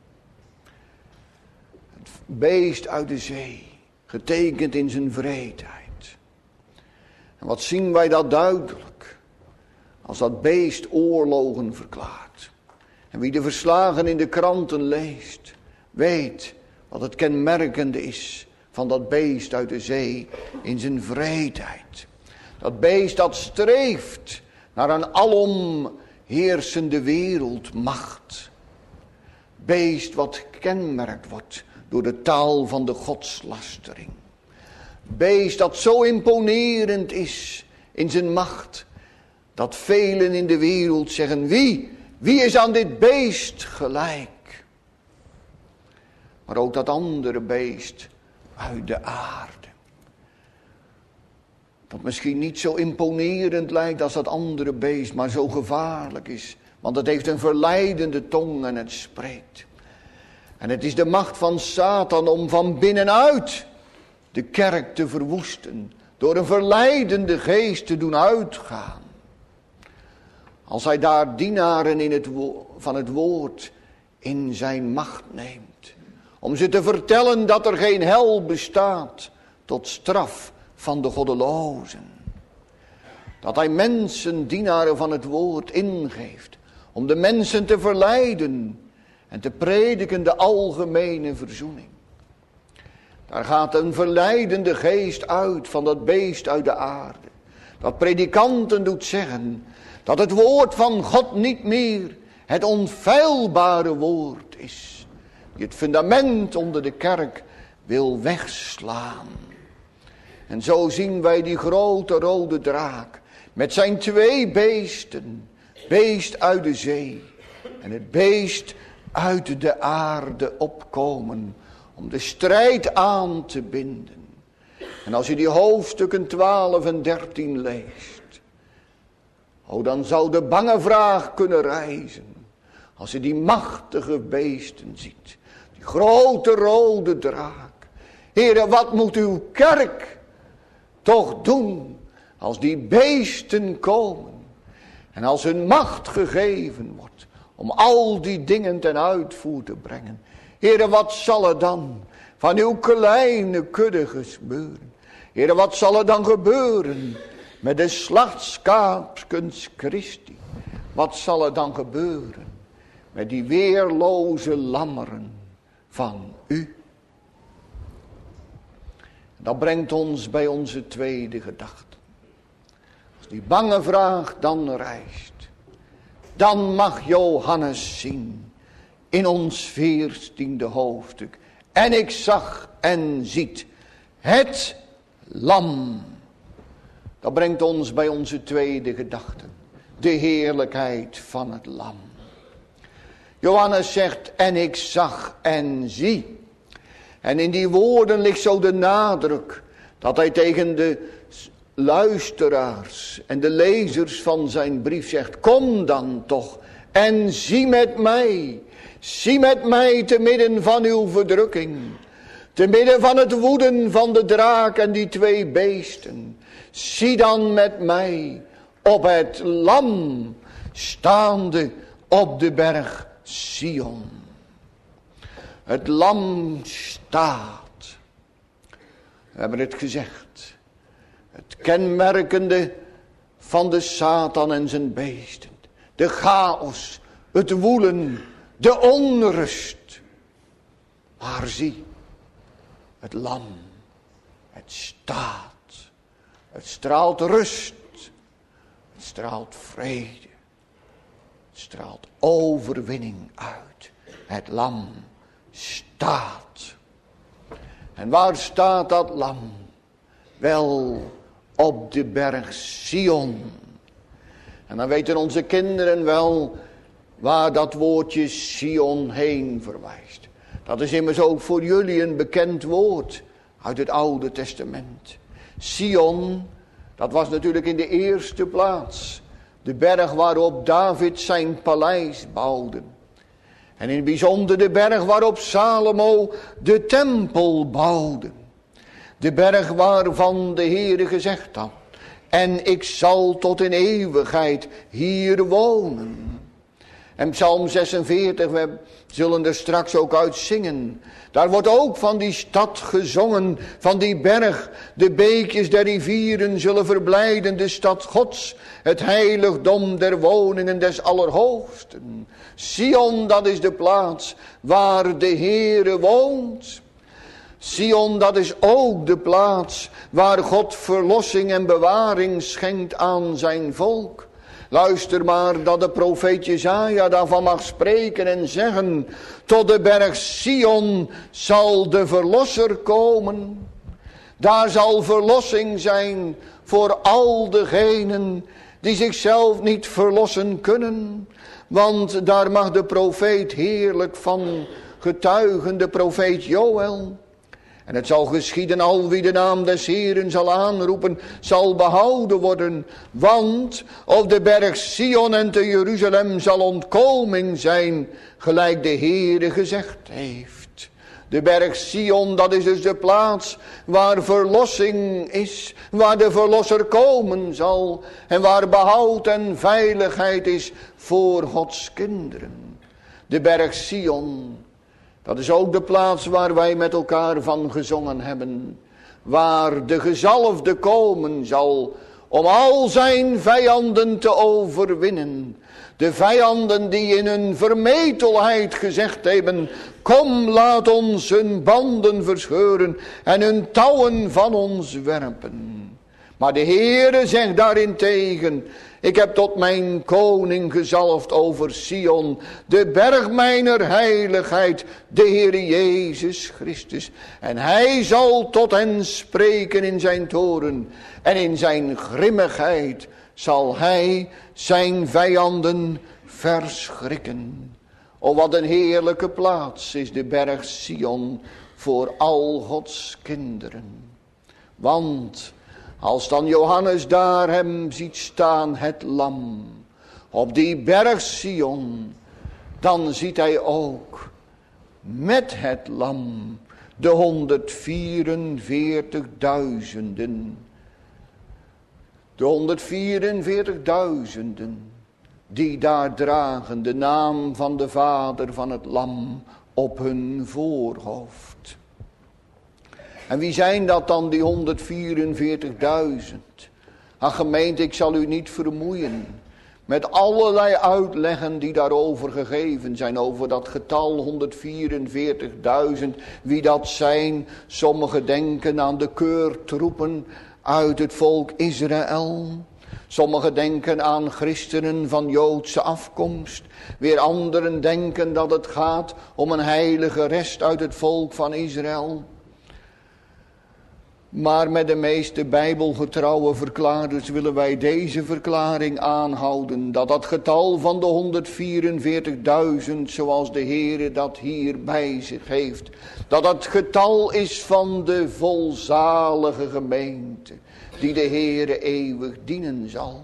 Speaker 1: Het beest uit de zee, getekend in zijn wreedheid. En wat zien wij dat duidelijk? Als dat beest oorlogen verklaart. En wie de verslagen in de kranten leest, weet wat het kenmerkende is van dat beest uit de zee in zijn wreedheid. Dat beest dat streeft naar een alom heersende wereldmacht. Beest wat kenmerkt wordt door de taal van de godslastering. Beest dat zo imponerend is in zijn macht, dat velen in de wereld zeggen, wie is aan dit beest gelijk? Maar ook dat andere beest uit de aarde. Dat misschien niet zo imponerend lijkt als dat andere beest, maar zo gevaarlijk is. Want het heeft een verleidende tong en het spreekt. En het is de macht van Satan om van binnenuit de kerk te verwoesten. Door een verleidende geest te doen uitgaan. Als hij daar dienaren van het woord in zijn macht neemt. Om ze te vertellen dat er geen hel bestaat tot straf van de goddelozen. Dat hij mensen, dienaren van het woord, ingeeft. Om de mensen te verleiden en te prediken de algemene verzoening. Daar gaat een verleidende geest uit van dat beest uit de aarde. Dat predikanten doet zeggen dat het woord van God niet meer het onfeilbare woord is. Die het fundament onder de kerk wil wegslaan. En zo zien wij die grote rode draak met zijn 2 beesten. Beest uit de zee en het beest uit de aarde opkomen om de strijd aan te binden. En als je die hoofdstukken 12 en 13 leest, dan zou de bange vraag kunnen rijzen. Als je die machtige beesten ziet, die grote rode draak. Heere, wat moet uw kerk toch doen als die beesten komen en als hun macht gegeven wordt om al die dingen ten uitvoer te brengen. Heere, wat zal er dan van uw kleine kudde gebeuren? Heere, wat zal er dan gebeuren met de slachtskaapskens Christi? Wat zal er dan gebeuren met die weerloze lammeren van u? Dat brengt ons bij onze tweede gedachte. Als die bange vraag dan rijst, dan mag Johannes zien in ons 14e hoofdstuk. En ik zag en ziet het lam. Dat brengt ons bij onze tweede gedachte. De heerlijkheid van het lam. Johannes zegt en ik zag en zie. En in die woorden ligt zo de nadruk dat hij tegen de luisteraars en de lezers van zijn brief zegt: kom dan toch en zie met mij. Zie met mij te midden van uw verdrukking. Te midden van het woeden van de draak en die 2 beesten. Zie dan met mij op het lam staande op de berg Sion. Het lam staat. We hebben het gezegd. Het kenmerkende van de Satan en zijn beesten. De chaos, het woelen, de onrust. Maar zie, het lam, het staat. Het straalt rust. Het straalt vrede. Het straalt overwinning uit. Het lam staat. En waar staat dat lam? Wel, op de berg Sion. En dan weten onze kinderen wel waar dat woordje Sion heen verwijst. Dat is immers ook voor jullie een bekend woord uit het Oude Testament. Sion, dat was natuurlijk in de eerste plaats de berg waarop David zijn paleis bouwde. En in het bijzonder de berg waarop Salomo de tempel bouwde. De berg waarvan de Heere gezegd had: en ik zal tot in eeuwigheid hier wonen. En Psalm 46, we zullen er straks ook uit zingen. Daar wordt ook van die stad gezongen, van die berg. De beekjes der rivieren zullen verblijden, de stad Gods. Het heiligdom der woningen des Allerhoogsten. Sion, dat is de plaats waar de Heere woont. Sion, dat is ook de plaats waar God verlossing en bewaring schenkt aan zijn volk. Luister maar dat de profeet Jesaja daarvan mag spreken en zeggen: tot de berg Sion zal de verlosser komen. Daar zal verlossing zijn voor al degenen die zichzelf niet verlossen kunnen. Want daar mag de profeet heerlijk van getuigen, de profeet Joël. En het zal geschieden, al wie de naam des Heeren zal aanroepen, zal behouden worden. Want op de berg Sion en te Jeruzalem zal ontkoming zijn, gelijk de Heere gezegd heeft. De berg Sion, dat is dus de plaats waar verlossing is, waar de verlosser komen zal. En waar behoud en veiligheid is voor Gods kinderen. De berg Sion, dat is ook de plaats waar wij met elkaar van gezongen hebben. Waar de gezalfde komen zal om al zijn vijanden te overwinnen. De vijanden die in hun vermetelheid gezegd hebben, kom laat ons hun banden verscheuren en hun touwen van ons werpen. Maar de Heere zegt daarentegen, ik heb tot mijn koning gezalfd over Sion, de berg mijner heiligheid, de Heere Jezus Christus. En hij zal tot hen spreken in zijn toren en in zijn grimmigheid zal hij zijn vijanden verschrikken. O, wat een heerlijke plaats is de berg Sion voor al Gods kinderen. Want als dan Johannes daar hem ziet staan, het lam, op die berg Sion, dan ziet hij ook met het lam de 144.000. De 144.000 die daar dragen de naam van de Vader van het lam op hun voorhoofd. En wie zijn dat dan, die 144.000? Ach gemeente, ik zal u niet vermoeien met allerlei uitleggen die daarover gegeven zijn, over dat getal 144.000, wie dat zijn. Sommigen denken aan de keurtroepen uit het volk Israël. Sommigen denken aan christenen van Joodse afkomst. Weer anderen denken dat het gaat om een heilige rest uit het volk van Israël. Maar met de meeste bijbelgetrouwe verklaarders willen wij deze verklaring aanhouden. Dat dat getal van de 144.000, zoals de Heere dat hier bij zich heeft, dat dat getal is van de volzalige gemeente, die de Heere eeuwig dienen zal.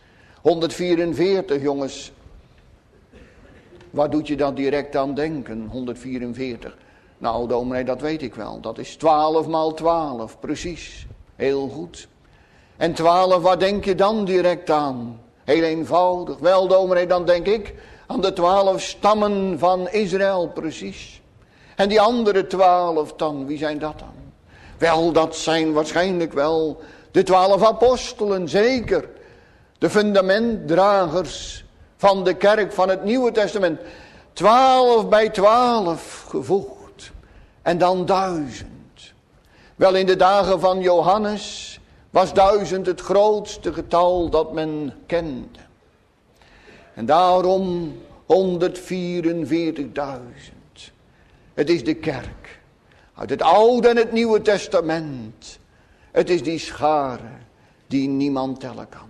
Speaker 1: 144 jongens, waar doet je dat direct aan denken, 144? Nou dominee, dat weet ik wel, dat is 12 maal 12, precies, heel goed. En 12, waar denk je dan direct aan? Heel eenvoudig, wel dominee, dan denk ik aan de 12 stammen van Israël, precies. En die andere 12 dan, wie zijn dat dan? Wel, dat zijn waarschijnlijk wel de 12 apostelen, zeker. De fundamentdragers van de kerk van het Nieuwe Testament. 12 bij 12 gevoegd. En dan 1000. Wel, in de dagen van Johannes was 1000 het grootste getal dat men kende. En daarom 144.000. Het is de kerk. Uit het Oude en het Nieuwe Testament. Het is die schare die niemand tellen kan.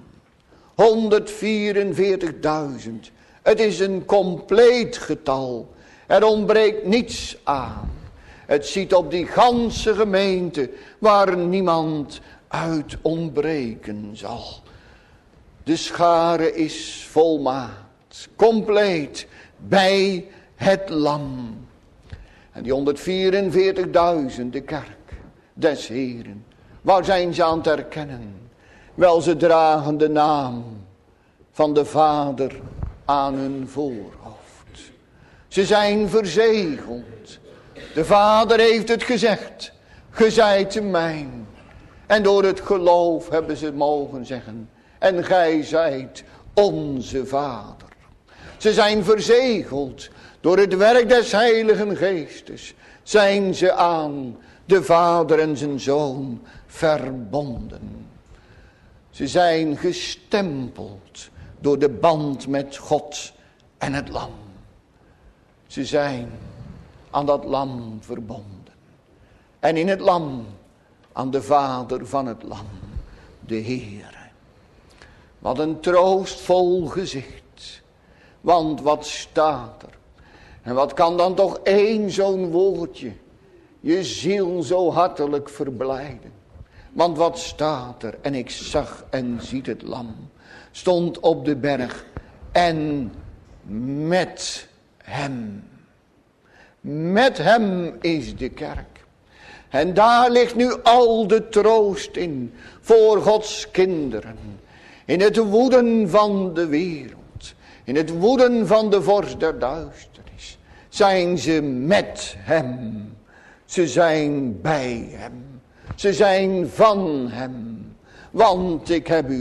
Speaker 1: 144.000. Het is een compleet getal. Er ontbreekt niets aan. Het ziet op die ganse gemeente waar niemand uit ontbreken zal. De schare is volmaakt, compleet, bij het lam. En die 144.000, de kerk des Heeren, waar zijn ze aan te herkennen? Wel, ze dragen de naam van de Vader aan hun voorhoofd. Ze zijn verzegeld. De Vader heeft het gezegd, ge zijt de mijn. En door het geloof hebben ze mogen zeggen, en gij zijt onze Vader. Ze zijn verzegeld door het werk des Heiligen Geestes. Zijn ze aan de Vader en zijn Zoon verbonden. Ze zijn gestempeld door de band met God en het lam. Ze zijn aan dat lam verbonden. En in het lam aan de Vader van het lam, de Heere. Wat een troostvol gezicht. Want wat staat er? En wat kan dan toch één zo'n woordje je ziel zo hartelijk verblijden? Want wat staat er? En ik zag en ziet het lam. Stond op de berg en met hem. Met hem is de kerk. En daar ligt nu al de troost in voor Gods kinderen. In het woeden van de wereld. In het woeden van de vorst der duisternis. Zijn ze met hem. Ze zijn bij hem. Ze zijn van hem. Want ik heb u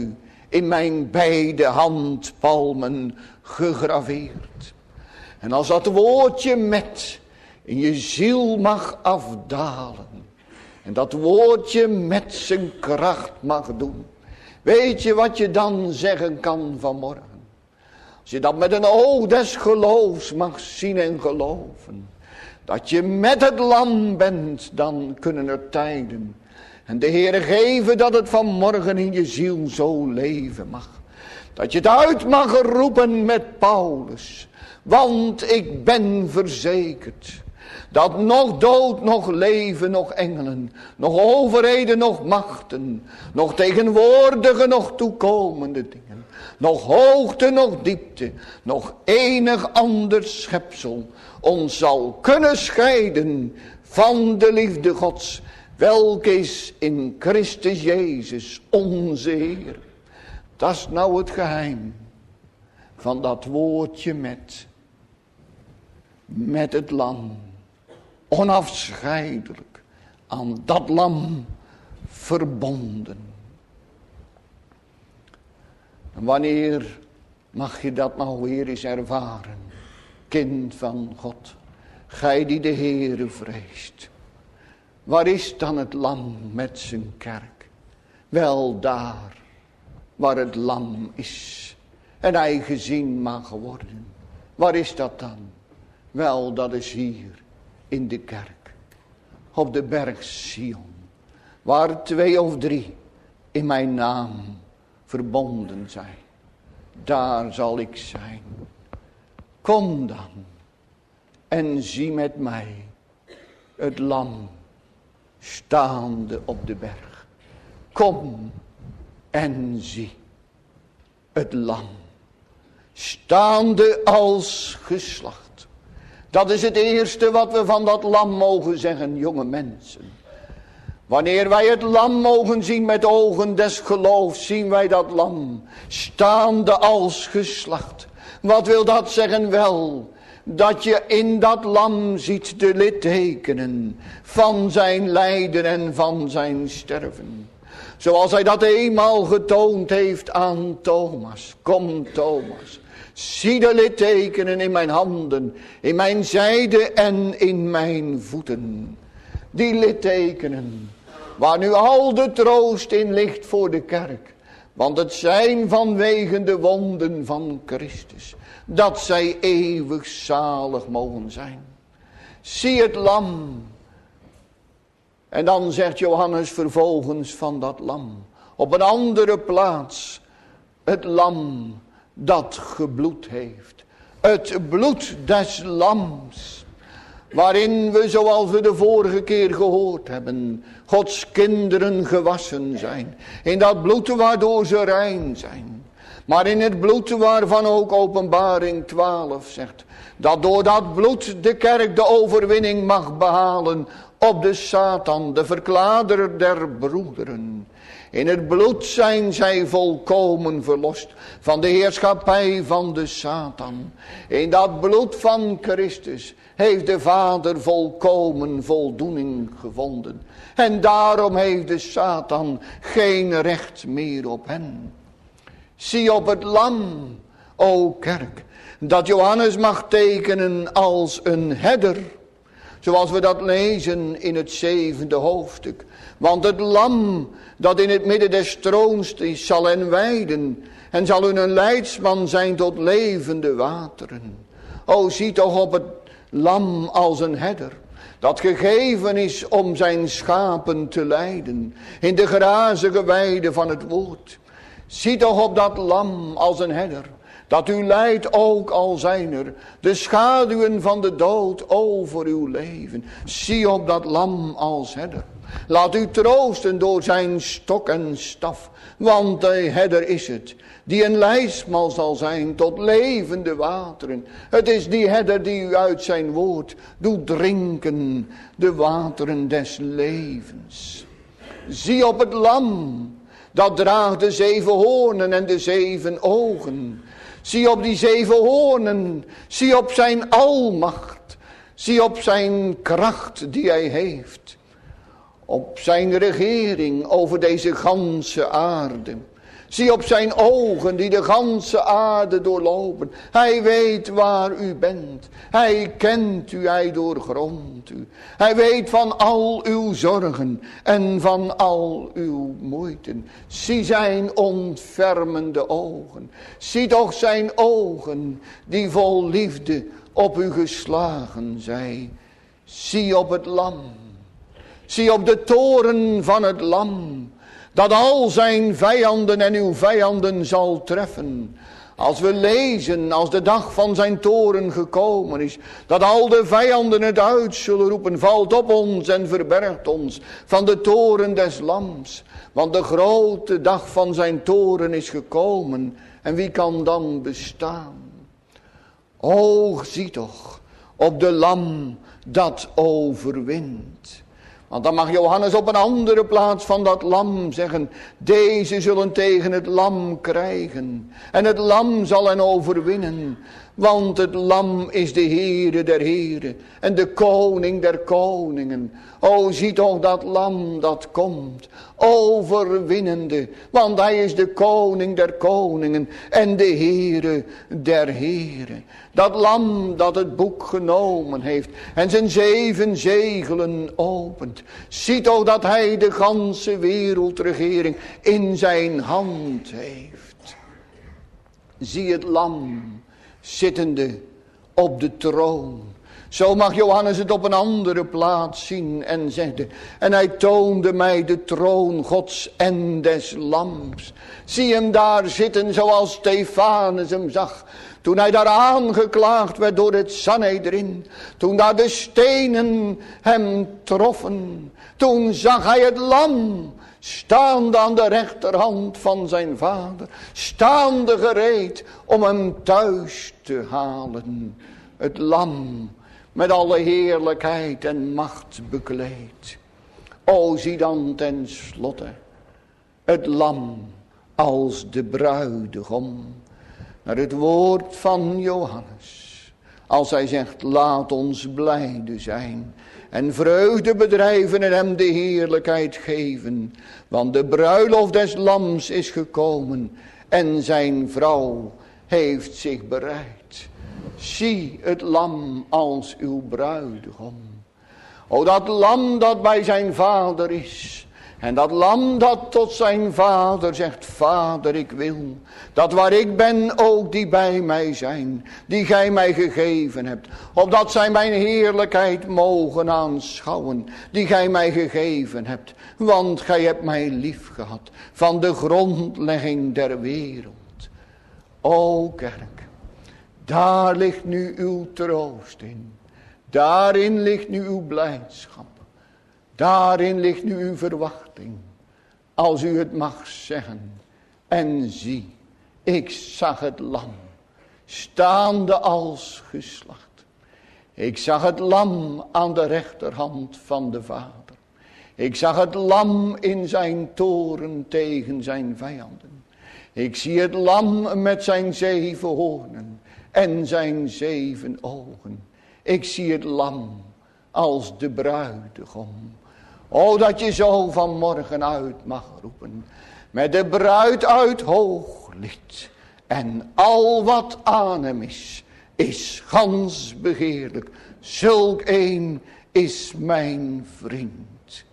Speaker 1: in mijn beide handpalmen gegraveerd. En als dat woordje met in je ziel mag afdalen. En dat woordje met zijn kracht mag doen. Weet je wat je dan zeggen kan vanmorgen? Als je dat met een oog des geloofs mag zien en geloven. Dat je met het lam bent, dan kunnen er tijden. En de Heere geven dat het vanmorgen in je ziel zo leven mag. Dat je het uit mag roepen met Paulus. Want ik ben verzekerd. Dat nog dood, nog leven, nog engelen, nog overheden, nog machten, nog tegenwoordige, nog toekomende dingen, nog hoogte, nog diepte, nog enig ander schepsel ons zal kunnen scheiden van de liefde Gods, welke is in Christus Jezus onze Heer. Dat is nou het geheim van dat woordje met het lam. Onafscheidelijk aan dat lam verbonden. En wanneer mag je dat nou weer eens ervaren? Kind van God, gij die de Heere vreest. Waar is dan het lam met zijn kerk? Wel daar waar het lam is en hij gezien mag worden. Waar is dat dan? Wel, dat is hier. In de kerk, op de berg Sion, waar 2 of 3 in mijn naam verbonden zijn. Daar zal ik zijn. Kom dan en zie met mij het lam staande op de berg. Kom en zie het lam staande als geslacht. Dat is het eerste wat we van dat lam mogen zeggen, jonge mensen. Wanneer wij het lam mogen zien met ogen des geloofs, zien wij dat lam staande als geslacht. Wat wil dat zeggen? Wel, dat je in dat lam ziet de littekenen van zijn lijden en van zijn sterven. Zoals hij dat eenmaal getoond heeft aan Thomas. Kom Thomas. Zie de littekenen in mijn handen, in mijn zijde en in mijn voeten. Die littekenen, waar nu al de troost in ligt voor de kerk. Want het zijn vanwege de wonden van Christus, dat zij eeuwig zalig mogen zijn. Zie het lam. En dan zegt Johannes vervolgens van dat lam, op een andere plaats, het lam dat gebloed heeft. Het bloed des lams. Waarin we, zoals we de vorige keer gehoord hebben, Gods kinderen gewassen zijn. In dat bloed waardoor ze rein zijn. Maar in het bloed waarvan ook Openbaring 12 zegt. Dat door dat bloed de kerk de overwinning mag behalen op de Satan, de verklader der broederen. In het bloed zijn zij volkomen verlost van de heerschappij van de Satan. In dat bloed van Christus heeft de Vader volkomen voldoening gevonden. En daarom heeft de Satan geen recht meer op hen. Zie op het lam, o kerk, dat Johannes mag tekenen als een herder. Zoals we dat lezen in het 7e hoofdstuk. Want het lam dat in het midden des troons is, zal hen weiden. En zal hun een leidsman zijn tot levende wateren. O, zie toch op het lam als een herder. Dat gegeven is om zijn schapen te leiden. In de grazige weide van het woord. Zie toch op dat lam als een herder. Dat u leidt ook al zijn er de schaduwen van de dood over uw leven. Zie op dat lam als herder. Laat u troosten door zijn stok en staf. Want de herder is het die een leidsman zal zijn tot levende wateren. Het is die herder die u uit zijn woord doet drinken de wateren des levens. Zie op het lam dat draagt de 7 hoornen en de 7 ogen. Zie op die 7 hoornen, zie op zijn almacht, zie op zijn kracht die hij heeft. Op zijn regering over deze ganse aarde. Zie op zijn ogen die de ganse aarde doorlopen. Hij weet waar u bent. Hij kent u, hij doorgrondt u. Hij weet van al uw zorgen en van al uw moeiten. Zie zijn ontfermende ogen. Zie toch zijn ogen die vol liefde op u geslagen zijn. Zie op het lam. Zie op de toren van het lam. Dat al zijn vijanden en uw vijanden zal treffen. Als we lezen, als de dag van zijn toren gekomen is. Dat al de vijanden het uit zullen roepen. Valt op ons en verbergt ons van de toren des lams. Want de grote dag van zijn toren is gekomen. En wie kan dan bestaan? O, zie toch op de lam dat overwint. Want dan mag Johannes op een andere plaats van dat lam zeggen. Deze zullen tegen het lam krijgen. En het lam zal hen overwinnen. Want het lam is de Heere der heren. En de koning der koningen. O, zie toch dat lam dat komt. Overwinnende. Want hij is de koning der koningen. En de Heere der heren. Dat lam dat het boek genomen heeft. En zijn 7 zegelen opent. Zie toch dat hij de ganse wereldregering in zijn hand heeft. Zie het lam zittende op de troon. Zo mag Johannes het op een andere plaats zien en zegde. En hij toonde mij de troon Gods en des lams. Zie hem daar zitten zoals Stefanus hem zag. Toen hij daar aangeklaagd werd door het Sanhedrin. Toen daar de stenen hem troffen. Toen zag hij het lam staande aan de rechterhand van zijn vader. Staande gereed om hem thuis te halen. Het lam met alle heerlijkheid en macht bekleed. O, zie dan ten slotte het lam als de bruidegom. Naar het woord van Johannes. Als hij zegt, laat ons blijde zijn. En vreugde bedrijven en hem de heerlijkheid geven. Want de bruiloft des lams is gekomen. En zijn vrouw heeft zich bereid. Zie het lam als uw bruidegom. O, dat lam dat bij zijn vader is. En dat lam dat tot zijn vader zegt, Vader, ik wil dat waar ik ben ook die bij mij zijn, die gij mij gegeven hebt. Opdat zij mijn heerlijkheid mogen aanschouwen, die gij mij gegeven hebt. Want gij hebt mij lief gehad van de grondlegging der wereld. O kerk, daar ligt nu uw troost in. Daarin ligt nu uw blijdschap. Daarin ligt nu uw verwachting. Als u het mag zeggen. En zie, ik zag het lam. Staande als geslacht. Ik zag het lam aan de rechterhand van de Vader. Ik zag het lam in zijn toren tegen zijn vijanden. Ik zie het lam met zijn 7 hoornen en zijn 7 ogen. Ik zie het lam als de bruidegom. O, dat je zo vanmorgen uit mag roepen. Met de bruid uit hooglied. En al wat aan hem is gans begeerlijk. Zulk een is mijn vriend.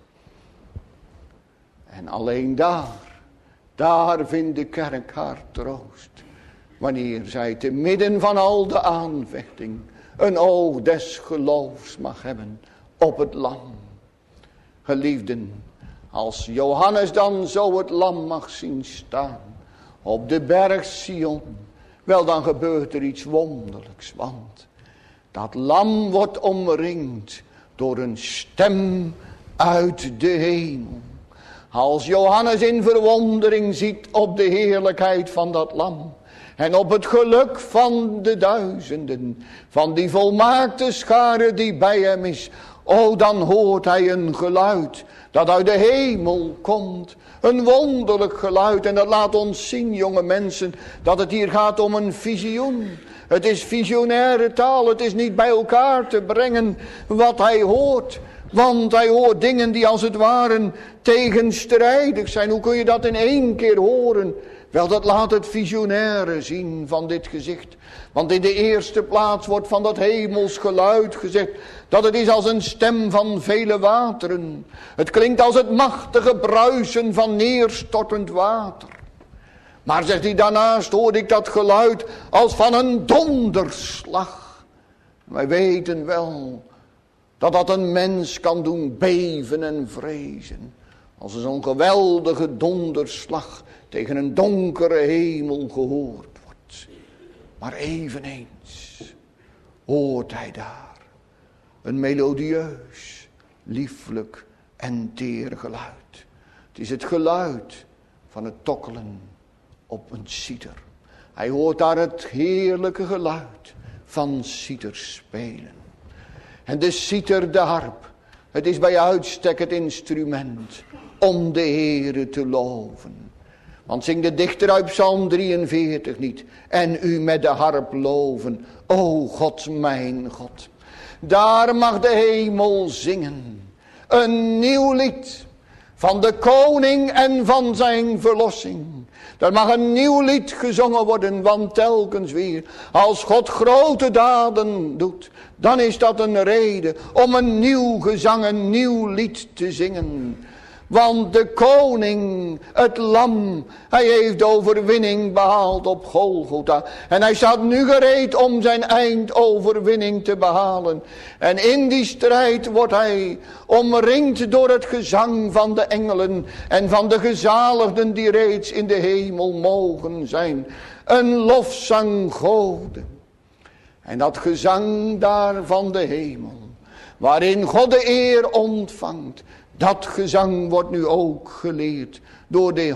Speaker 1: En alleen daar vindt de kerk haar troost. Wanneer zij te midden van al de aanvechting een oog des geloofs mag hebben op het lam. Geliefden, als Johannes dan zo het lam mag zien staan op de berg Sion, wel dan gebeurt er iets wonderlijks, want dat lam wordt omringd door een stem uit de hemel. Als Johannes in verwondering ziet op de heerlijkheid van dat lam en op het geluk van de duizenden, van die volmaakte schare die bij hem is, o, dan hoort hij een geluid dat uit de hemel komt. Een wonderlijk geluid. En dat laat ons zien, jonge mensen, dat het hier gaat om een visioen. Het is visionaire taal. Het is niet bij elkaar te brengen wat hij hoort. Want hij hoort dingen die als het ware tegenstrijdig zijn. Hoe kun je dat in 1 keer horen? Wel, dat laat het visionaire zien van dit gezicht. Want in de eerste plaats wordt van dat hemels geluid gezegd dat het is als een stem van vele wateren. Het klinkt als het machtige bruisen van neerstortend water. Maar zegt hij, daarnaast hoorde ik dat geluid als van een donderslag. Wij weten wel dat dat een mens kan doen beven en vrezen. Als er zo'n geweldige donderslag tegen een donkere hemel gehoord wordt. Maar eveneens hoort hij daar een melodieus, lieflijk en teer geluid. Het is het geluid van het tokkelen op een citer. Hij hoort daar het heerlijke geluid van citers spelen. En de citer, de harp, het is bij uitstek het instrument om de Heere te loven. Want zingt de dichter uit Psalm 43 niet. En u met de harp loven, o God mijn God. Daar mag de hemel zingen. Een nieuw lied van de koning en van zijn verlossing. Er mag een nieuw lied gezongen worden, want telkens weer, als God grote daden doet, dan is dat een reden om een nieuw gezang, een nieuw lied te zingen. Want de koning, het lam, hij heeft de overwinning behaald op Golgotha. En hij staat nu gereed om zijn eindoverwinning te behalen. En in die strijd wordt hij omringd door het gezang van de engelen en van de gezaligden die reeds in de hemel mogen zijn. Een lofzang Gode. En dat gezang daar van de hemel, waarin God de eer ontvangt, dat gezang wordt nu ook geleerd door de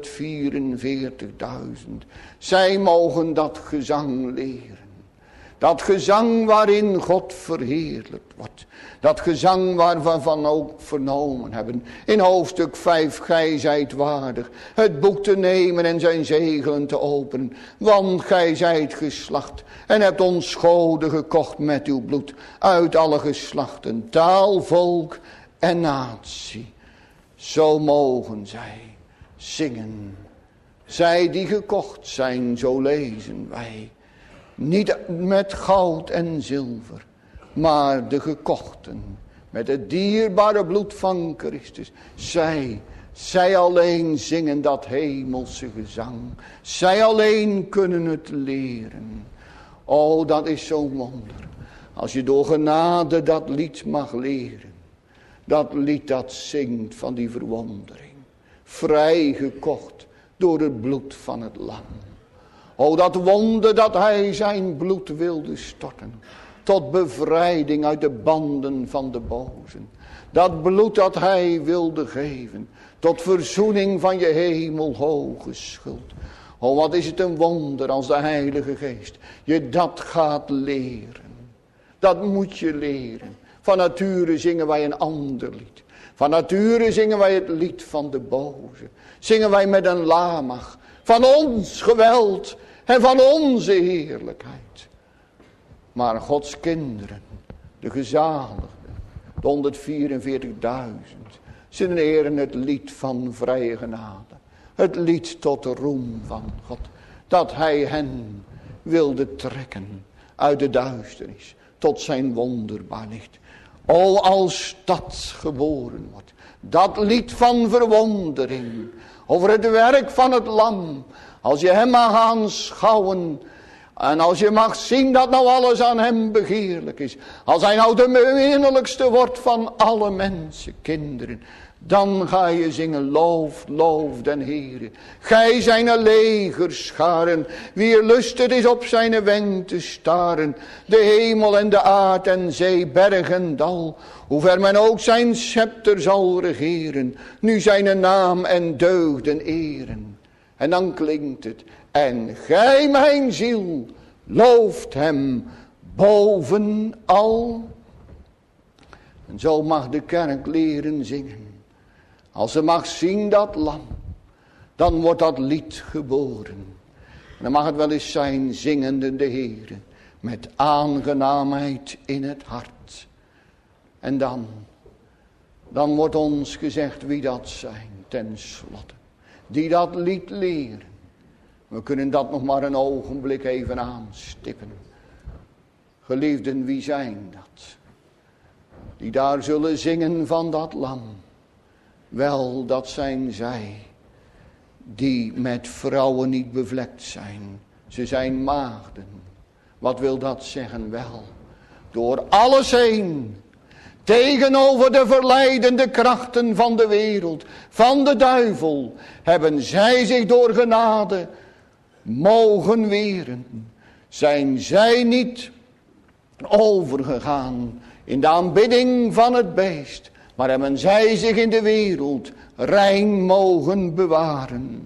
Speaker 1: 144.000. Zij mogen dat gezang leren. Dat gezang waarin God verheerlijkt wordt. Dat gezang waar we van ook vernomen hebben. In hoofdstuk 5, gij zijt waardig het boek te nemen en zijn zegelen te openen. Want gij zijt geslacht en hebt ons goden gekocht met uw bloed. Uit alle geslachten, taal, volk en natie. Zo mogen zij zingen. Zij die gekocht zijn, zo lezen wij. Niet met goud en zilver, maar de gekochten met het dierbare bloed van Christus. Zij alleen zingen dat hemelse gezang. Zij alleen kunnen het leren. Oh, dat is zo'n wonder. Als je door genade dat lied mag leren. Dat lied dat zingt van die verwondering. Vrijgekocht door het bloed van het lam. O, dat wonder dat hij zijn bloed wilde storten. Tot bevrijding uit de banden van de bozen. Dat bloed dat hij wilde geven. Tot verzoening van je hemelhoge schuld. O, wat is het een wonder als de Heilige Geest je dat gaat leren. Dat moet je leren. Van nature zingen wij een ander lied. Van nature zingen wij het lied van de boze. Zingen wij met een lamach. Van ons geweld en van onze heerlijkheid. Maar Gods kinderen, de gezaligden, de 144.000, zingen het lied van vrije genade. Het lied tot de roem van God. Dat hij hen wilde trekken uit de duisternis tot zijn wonderbaar licht. O, als dat geboren wordt. Dat lied van verwondering over het werk van het lam. Als je hem mag aanschouwen. En als je mag zien dat nou alles aan hem begeerlijk is. Als hij nou de beminnelijkste wordt van alle mensen, kinderen. Dan ga je zingen, loof, loof den Heere. Gij zijn legerscharen, wie lust het is op zijn wenk te staren. De hemel en de aard en zee, berg en dal. Hoe ver men ook zijn scepter zal regeren. Nu zijn naam en deugden eren. En dan klinkt het. En gij mijn ziel, looft hem bovenal. En zo mag de kerk leren zingen. Als ze mag zien dat lam, dan wordt dat lied geboren. En dan mag het wel eens zijn, zingende de Heere, met aangenaamheid in het hart. En dan wordt ons gezegd wie dat zijn, ten slotte. Die dat lied leren, We kunnen dat nog maar een ogenblik even aanstippen. Geliefden, wie zijn dat? Die daar zullen zingen van dat lam. Wel, dat zijn zij die met vrouwen niet bevlekt zijn. Ze zijn maagden. Wat wil dat zeggen? Wel, door alles heen, tegenover de verleidende krachten van de wereld, van de duivel, hebben zij zich door genade mogen weren. Zijn zij niet overgegaan in de aanbidding van het beest, maar hebben zij zich in de wereld rein mogen bewaren.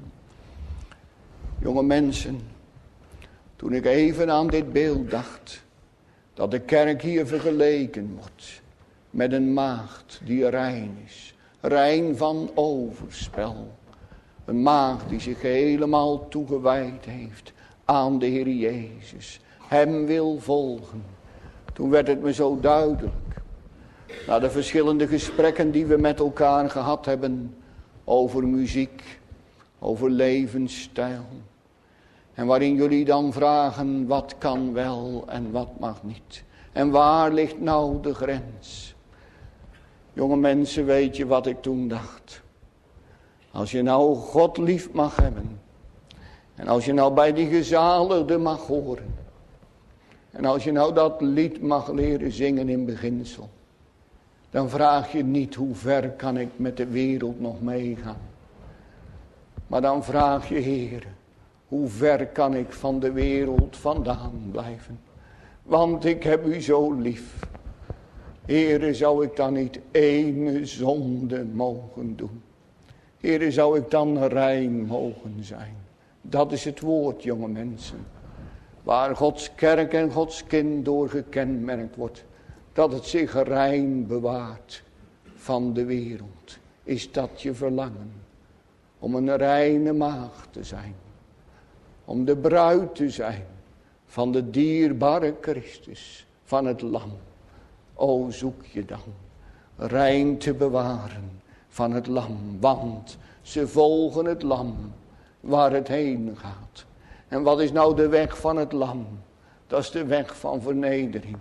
Speaker 1: Jonge mensen, toen ik even aan dit beeld dacht, dat de kerk hier vergeleken wordt met een maagd die rein is, rein van overspel. Een maagd die zich helemaal toegewijd heeft aan de Heer Jezus, hem wil volgen. Toen werd het me zo duidelijk, na de verschillende gesprekken die we met elkaar gehad hebben over muziek, over levensstijl. En waarin jullie dan vragen, wat kan wel en wat mag niet? En waar ligt nou de grens? Jonge mensen, weet je wat ik toen dacht? Als je nou God lief mag hebben. En als je nou bij die gezaligde mag horen. En als je nou dat lied mag leren zingen in beginsel. Dan vraag je niet hoe ver kan ik met de wereld nog meegaan. Maar dan vraag je, Heer, hoe ver kan ik van de wereld vandaan blijven? Want ik heb u zo lief. Heere, zou ik dan niet ene zonde mogen doen? Heere, zou ik dan rein mogen zijn? Dat is het woord, jonge mensen. Waar Gods kerk en Gods kind door gekenmerkt wordt. Dat het zich rein bewaart van de wereld. Is dat je verlangen? Om een reine maagd te zijn. Om de bruid te zijn van de dierbare Christus, van het lam. O, zoek je dan rein te bewaren van het lam. Want ze volgen het lam waar het heen gaat. En wat is nou de weg van het lam? Dat is de weg van vernedering.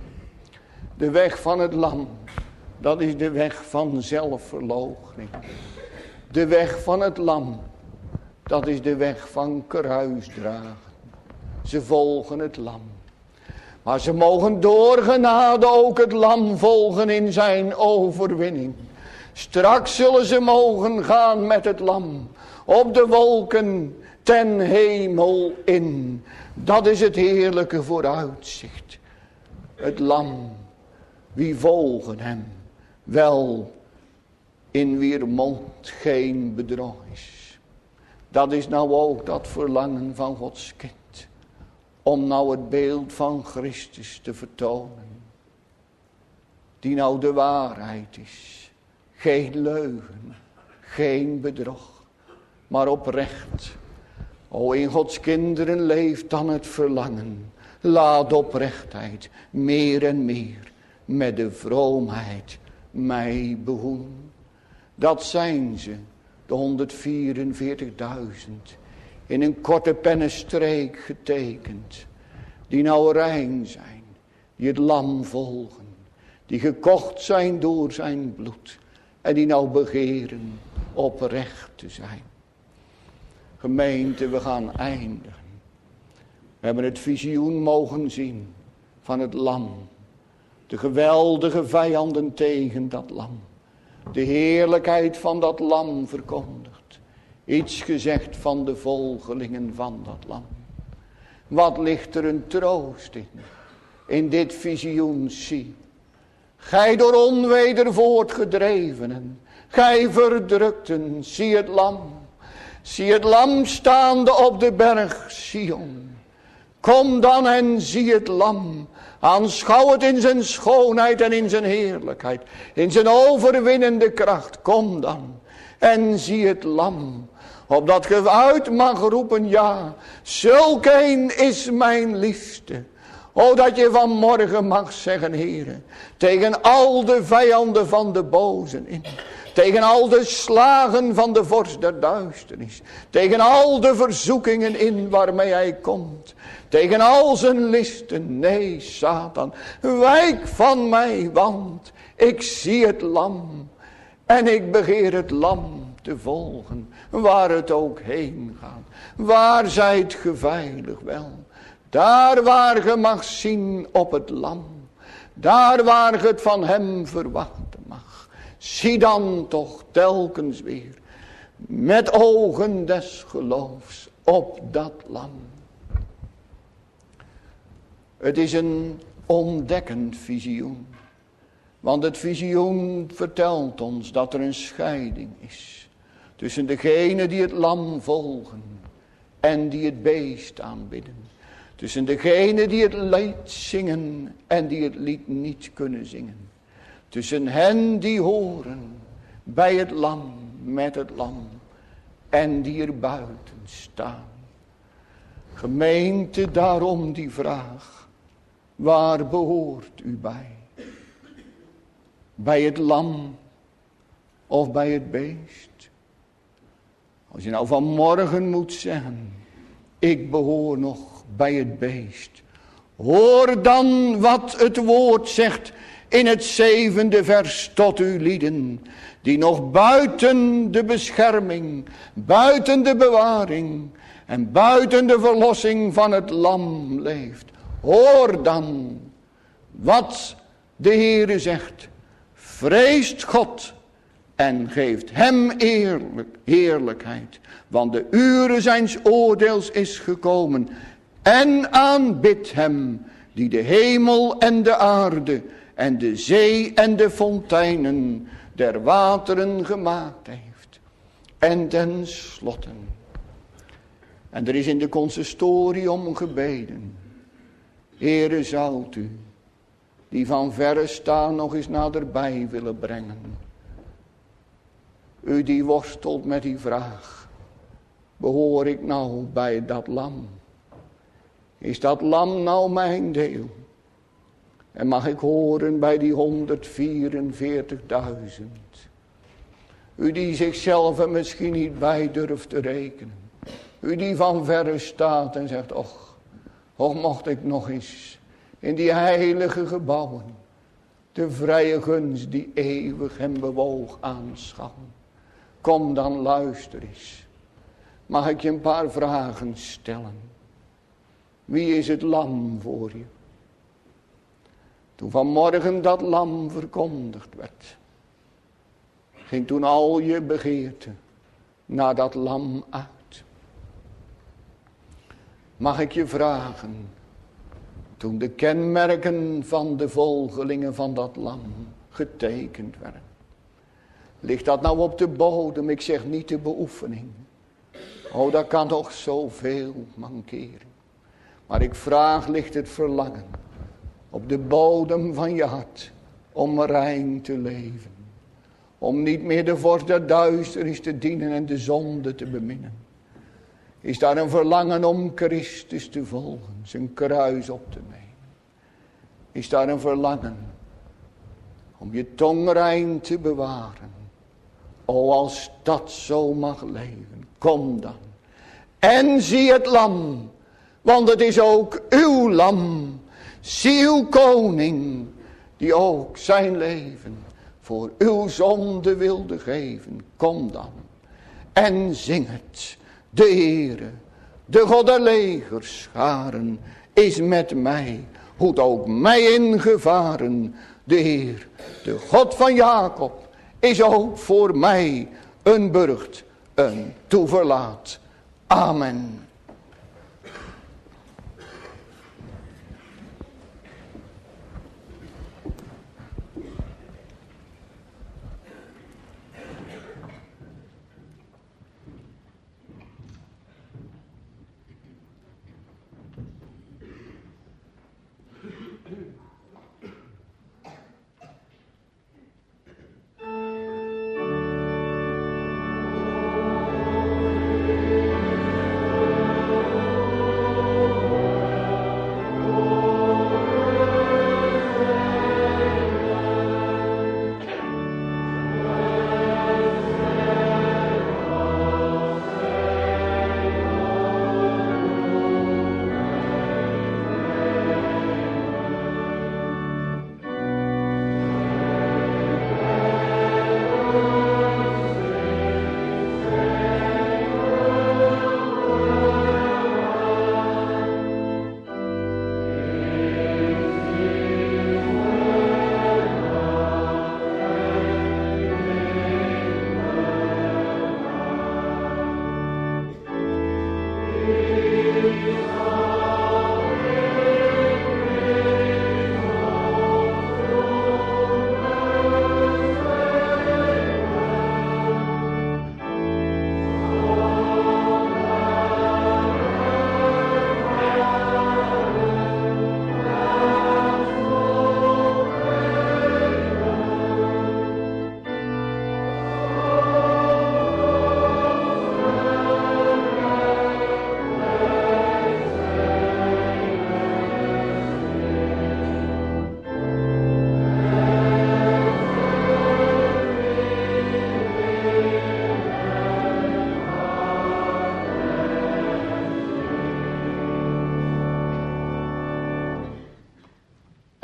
Speaker 1: De weg van het lam, dat is de weg van zelfverloochening. De weg van het lam, dat is de weg van kruisdragen. Ze volgen het lam. Maar ze mogen door genade ook het lam volgen in zijn overwinning. Straks zullen ze mogen gaan met het lam op de wolken ten hemel in. Dat is het heerlijke vooruitzicht. Het lam, wie volgen hem? Wel, in wier mond geen bedrog is. Dat is nou ook dat verlangen van Gods kind. Om nou het beeld van Christus te vertonen. Die nou de waarheid is. Geen leugen. Geen bedrog. Maar oprecht. O, in Gods kinderen leeft dan het verlangen. Laat oprechtheid meer en meer met de vroomheid mij behoeden. Dat zijn ze, de 144.000. In een korte pennenstreek getekend. Die nou rein zijn. Die het lam volgen. Die gekocht zijn door zijn bloed. En die nou begeren oprecht te zijn. Gemeente, we gaan eindigen. We hebben het visioen mogen zien van het lam. De geweldige vijanden tegen dat lam. De heerlijkheid van dat lam verkondigd. Iets gezegd van de volgelingen van dat lam. Wat ligt er een troost in? In dit visioen zie. Gij door onweder voortgedrevenen. Gij verdrukten, zie het lam. Zie het lam staande op de berg Sion. Kom dan en zie het lam. Aanschouw het in zijn schoonheid en in zijn heerlijkheid. In zijn overwinnende kracht. Kom dan en zie het lam. Opdat ge uit mag roepen, ja, zulk een is mijn liefste. O, dat je vanmorgen mag zeggen, Heere, tegen al de vijanden van de bozen in. Tegen al de slagen van de vorst der duisternis. Tegen al de verzoekingen in waarmee hij komt. Tegen al zijn listen. Nee, Satan, wijk van mij, want ik zie het lam. En ik begeer het lam te volgen, waar het ook heen gaat. Waar zijt ge veilig wel? Daar waar ge mag zien op het lam. Daar waar ge het van hem verwachten mag. Zie dan toch telkens weer met ogen des geloofs op dat lam. Het is een ontdekkend visioen. Want het visioen vertelt ons dat er een scheiding is. Tussen degenen die het lam volgen en die het beest aanbidden. Tussen degenen die het lied zingen en die het lied niet kunnen zingen. Tussen hen die horen bij het lam, met het lam. En die er buiten staan. Gemeente, daarom die vraag. Waar behoort u bij? Bij het lam of bij het beest? Als je nou vanmorgen moet zeggen, ik behoor nog bij het beest. Hoor dan wat het woord zegt in het 7e vers tot uw lieden. Die nog buiten de bescherming, buiten de bewaring en buiten de verlossing van het lam leeft. Hoor dan wat de Heere zegt. Vreest God en geeft hem heerlijkheid. Want de uren zijns oordeels is gekomen. En aanbidt hem die de hemel en de aarde en de zee en de fonteinen der wateren gemaakt heeft. En ten slotte. En er is in de consistorie om gebeden. Heere, zoudt u die van verre staan nog eens naderbij willen brengen. U die worstelt met die vraag. Behoor ik nou bij dat lam? Is dat lam nou mijn deel? En mag ik horen bij die 144.000? U die zichzelf er misschien niet bij durft te rekenen. U die van verre staat en zegt, och mocht ik nog eens in die heilige gebouwen de vrije gunst die eeuwig hem bewoog aanschouwen. Kom dan, luister eens. Mag ik je een paar vragen stellen? Wie is het lam voor je? Toen vanmorgen dat lam verkondigd werd, ging toen al je begeerte naar dat lam uit. Mag ik je vragen, toen de kenmerken van de volgelingen van dat lam getekend werden. Ligt dat nou op de bodem? Ik zeg niet de beoefening. Oh, dat kan toch zoveel mankeren. Maar ik vraag, ligt het verlangen op de bodem van je hart om rein te leven. Om niet meer de vorst der duisternis te dienen en de zonde te beminnen. Is daar een verlangen om Christus te volgen, zijn kruis op te nemen? Is daar een verlangen om je tong rein te bewaren? O, als dat zo mag leven, kom dan. En zie het lam, want het is ook uw lam. Zie uw koning, die ook zijn leven voor uw zonde wilde geven. Kom dan en zing het. De Heere, de God der legerscharen, is met mij, hoedt ook mij in gevaren. De Heer, de God van Jacob, is ook voor mij een burcht, een toeverlaat. Amen.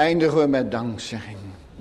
Speaker 1: eindigen we met dankzegging.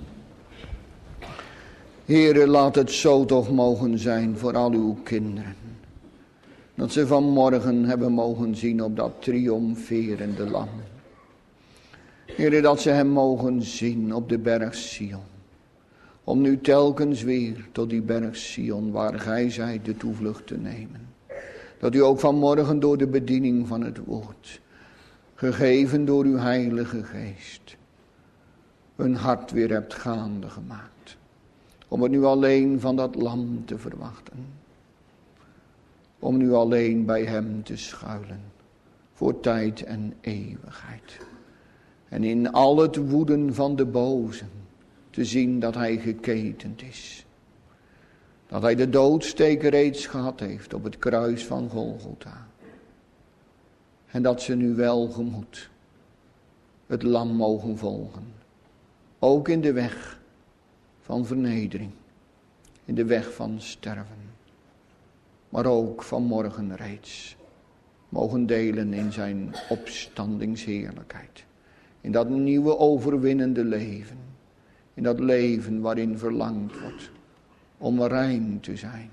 Speaker 1: Heere, laat het zo toch mogen zijn voor al uw kinderen. Dat ze vanmorgen hebben mogen zien op dat triomferende lam. Heere, dat ze hem mogen zien op de berg Sion. Om nu telkens weer tot die berg Sion, waar gij zijt, de toevlucht te nemen. Dat u ook vanmorgen door de bediening van het woord, gegeven door uw heilige geest, een hart weer hebt gaande gemaakt. Om het nu alleen van dat lam te verwachten. Om nu alleen bij hem te schuilen. Voor tijd en eeuwigheid. En in al het woeden van de boze te zien dat hij geketend is. Dat hij de doodsteek reeds gehad heeft op het kruis van Golgotha. En dat ze nu welgemoed het lam mogen volgen. Ook in de weg van vernedering. In de weg van sterven. Maar ook vanmorgen reeds mogen delen in zijn opstandingsheerlijkheid. In dat nieuwe overwinnende leven. In dat leven waarin verlangd wordt om rein te zijn.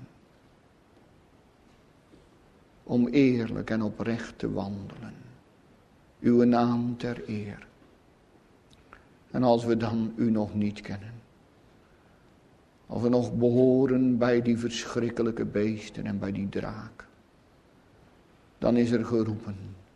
Speaker 1: Om eerlijk en oprecht te wandelen. Uw naam ter eer. En als we dan u nog niet kennen. Als we nog behoren bij die verschrikkelijke beesten en bij die draak. Dan is er geroepen.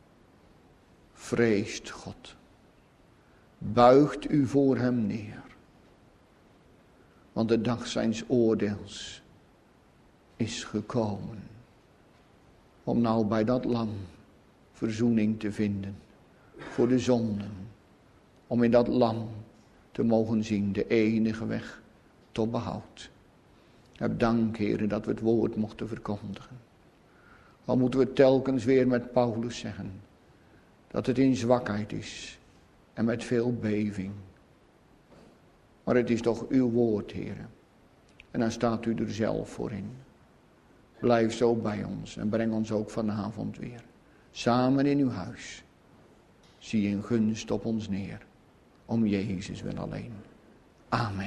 Speaker 1: Vreest God. Buigt u voor hem neer. Want de dag zijns oordeels is gekomen. Om nou bij dat lam verzoening te vinden. Voor de zonden. Om in dat lam te mogen zien de enige weg tot behoud. Heb dank, Heere, dat we het woord mochten verkondigen. Al moeten we telkens weer met Paulus zeggen. Dat het in zwakheid is. En met veel beving. Maar het is toch uw woord, Heere. En dan staat u er zelf voor in. Blijf zo bij ons en breng ons ook vanavond weer. Samen in uw huis. Zie in gunst op ons neer. Om Jezus wel alleen. Amen.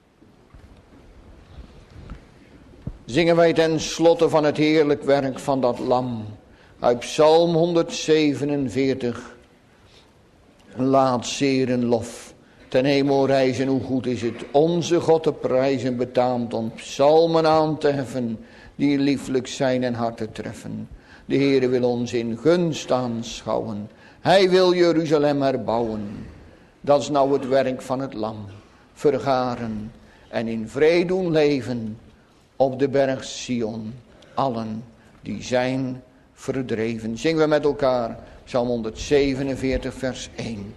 Speaker 1: Zingen wij ten slotte van het heerlijk werk van dat lam. Uit Psalm 147. Laat zeer en lof ten hemel reizen, hoe goed is het onze God te prijzen betaamt om psalmen aan te heffen die lieflijk zijn en harten treffen. De Heere wil ons in gunst aanschouwen. Hij wil Jeruzalem herbouwen. Dat is nou het werk van het lam. Vergaren en in vrede doen leven op de berg Sion. Allen die zijn verdreven. Zingen we met elkaar Psalm 147 vers 1.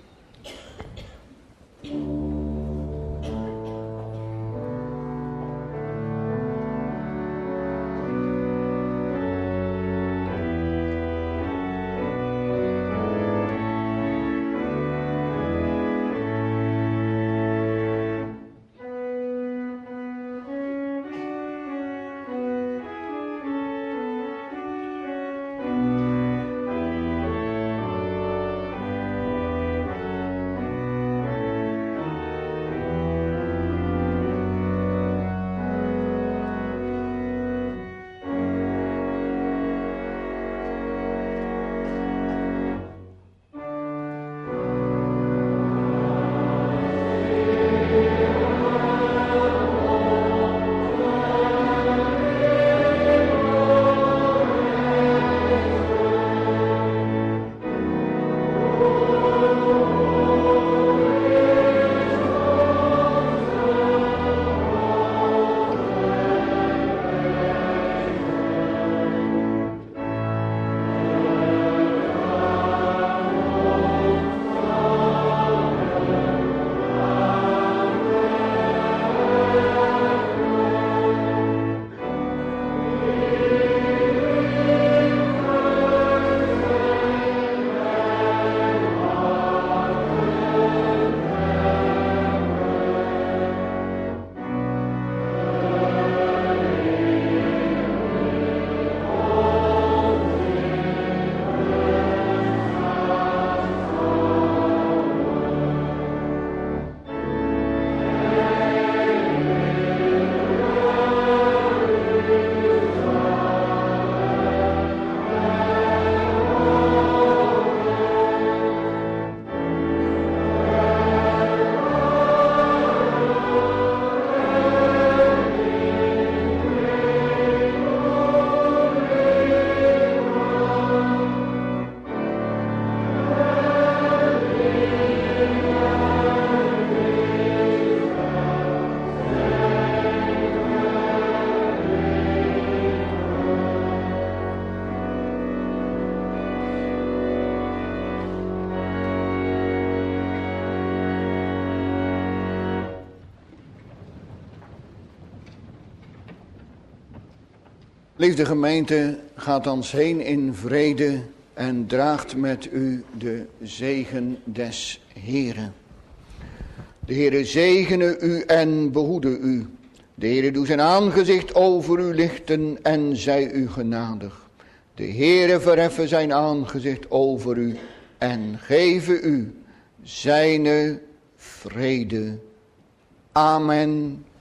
Speaker 1: Liefde gemeente, gaat ons heen in vrede en draagt met u de zegen des Heren. De Heere zegene u en behoede u. De Heere doe zijn aangezicht over u lichten en zij u genadig. De Heere verheffen zijn aangezicht over u en geven u zijne vrede. Amen.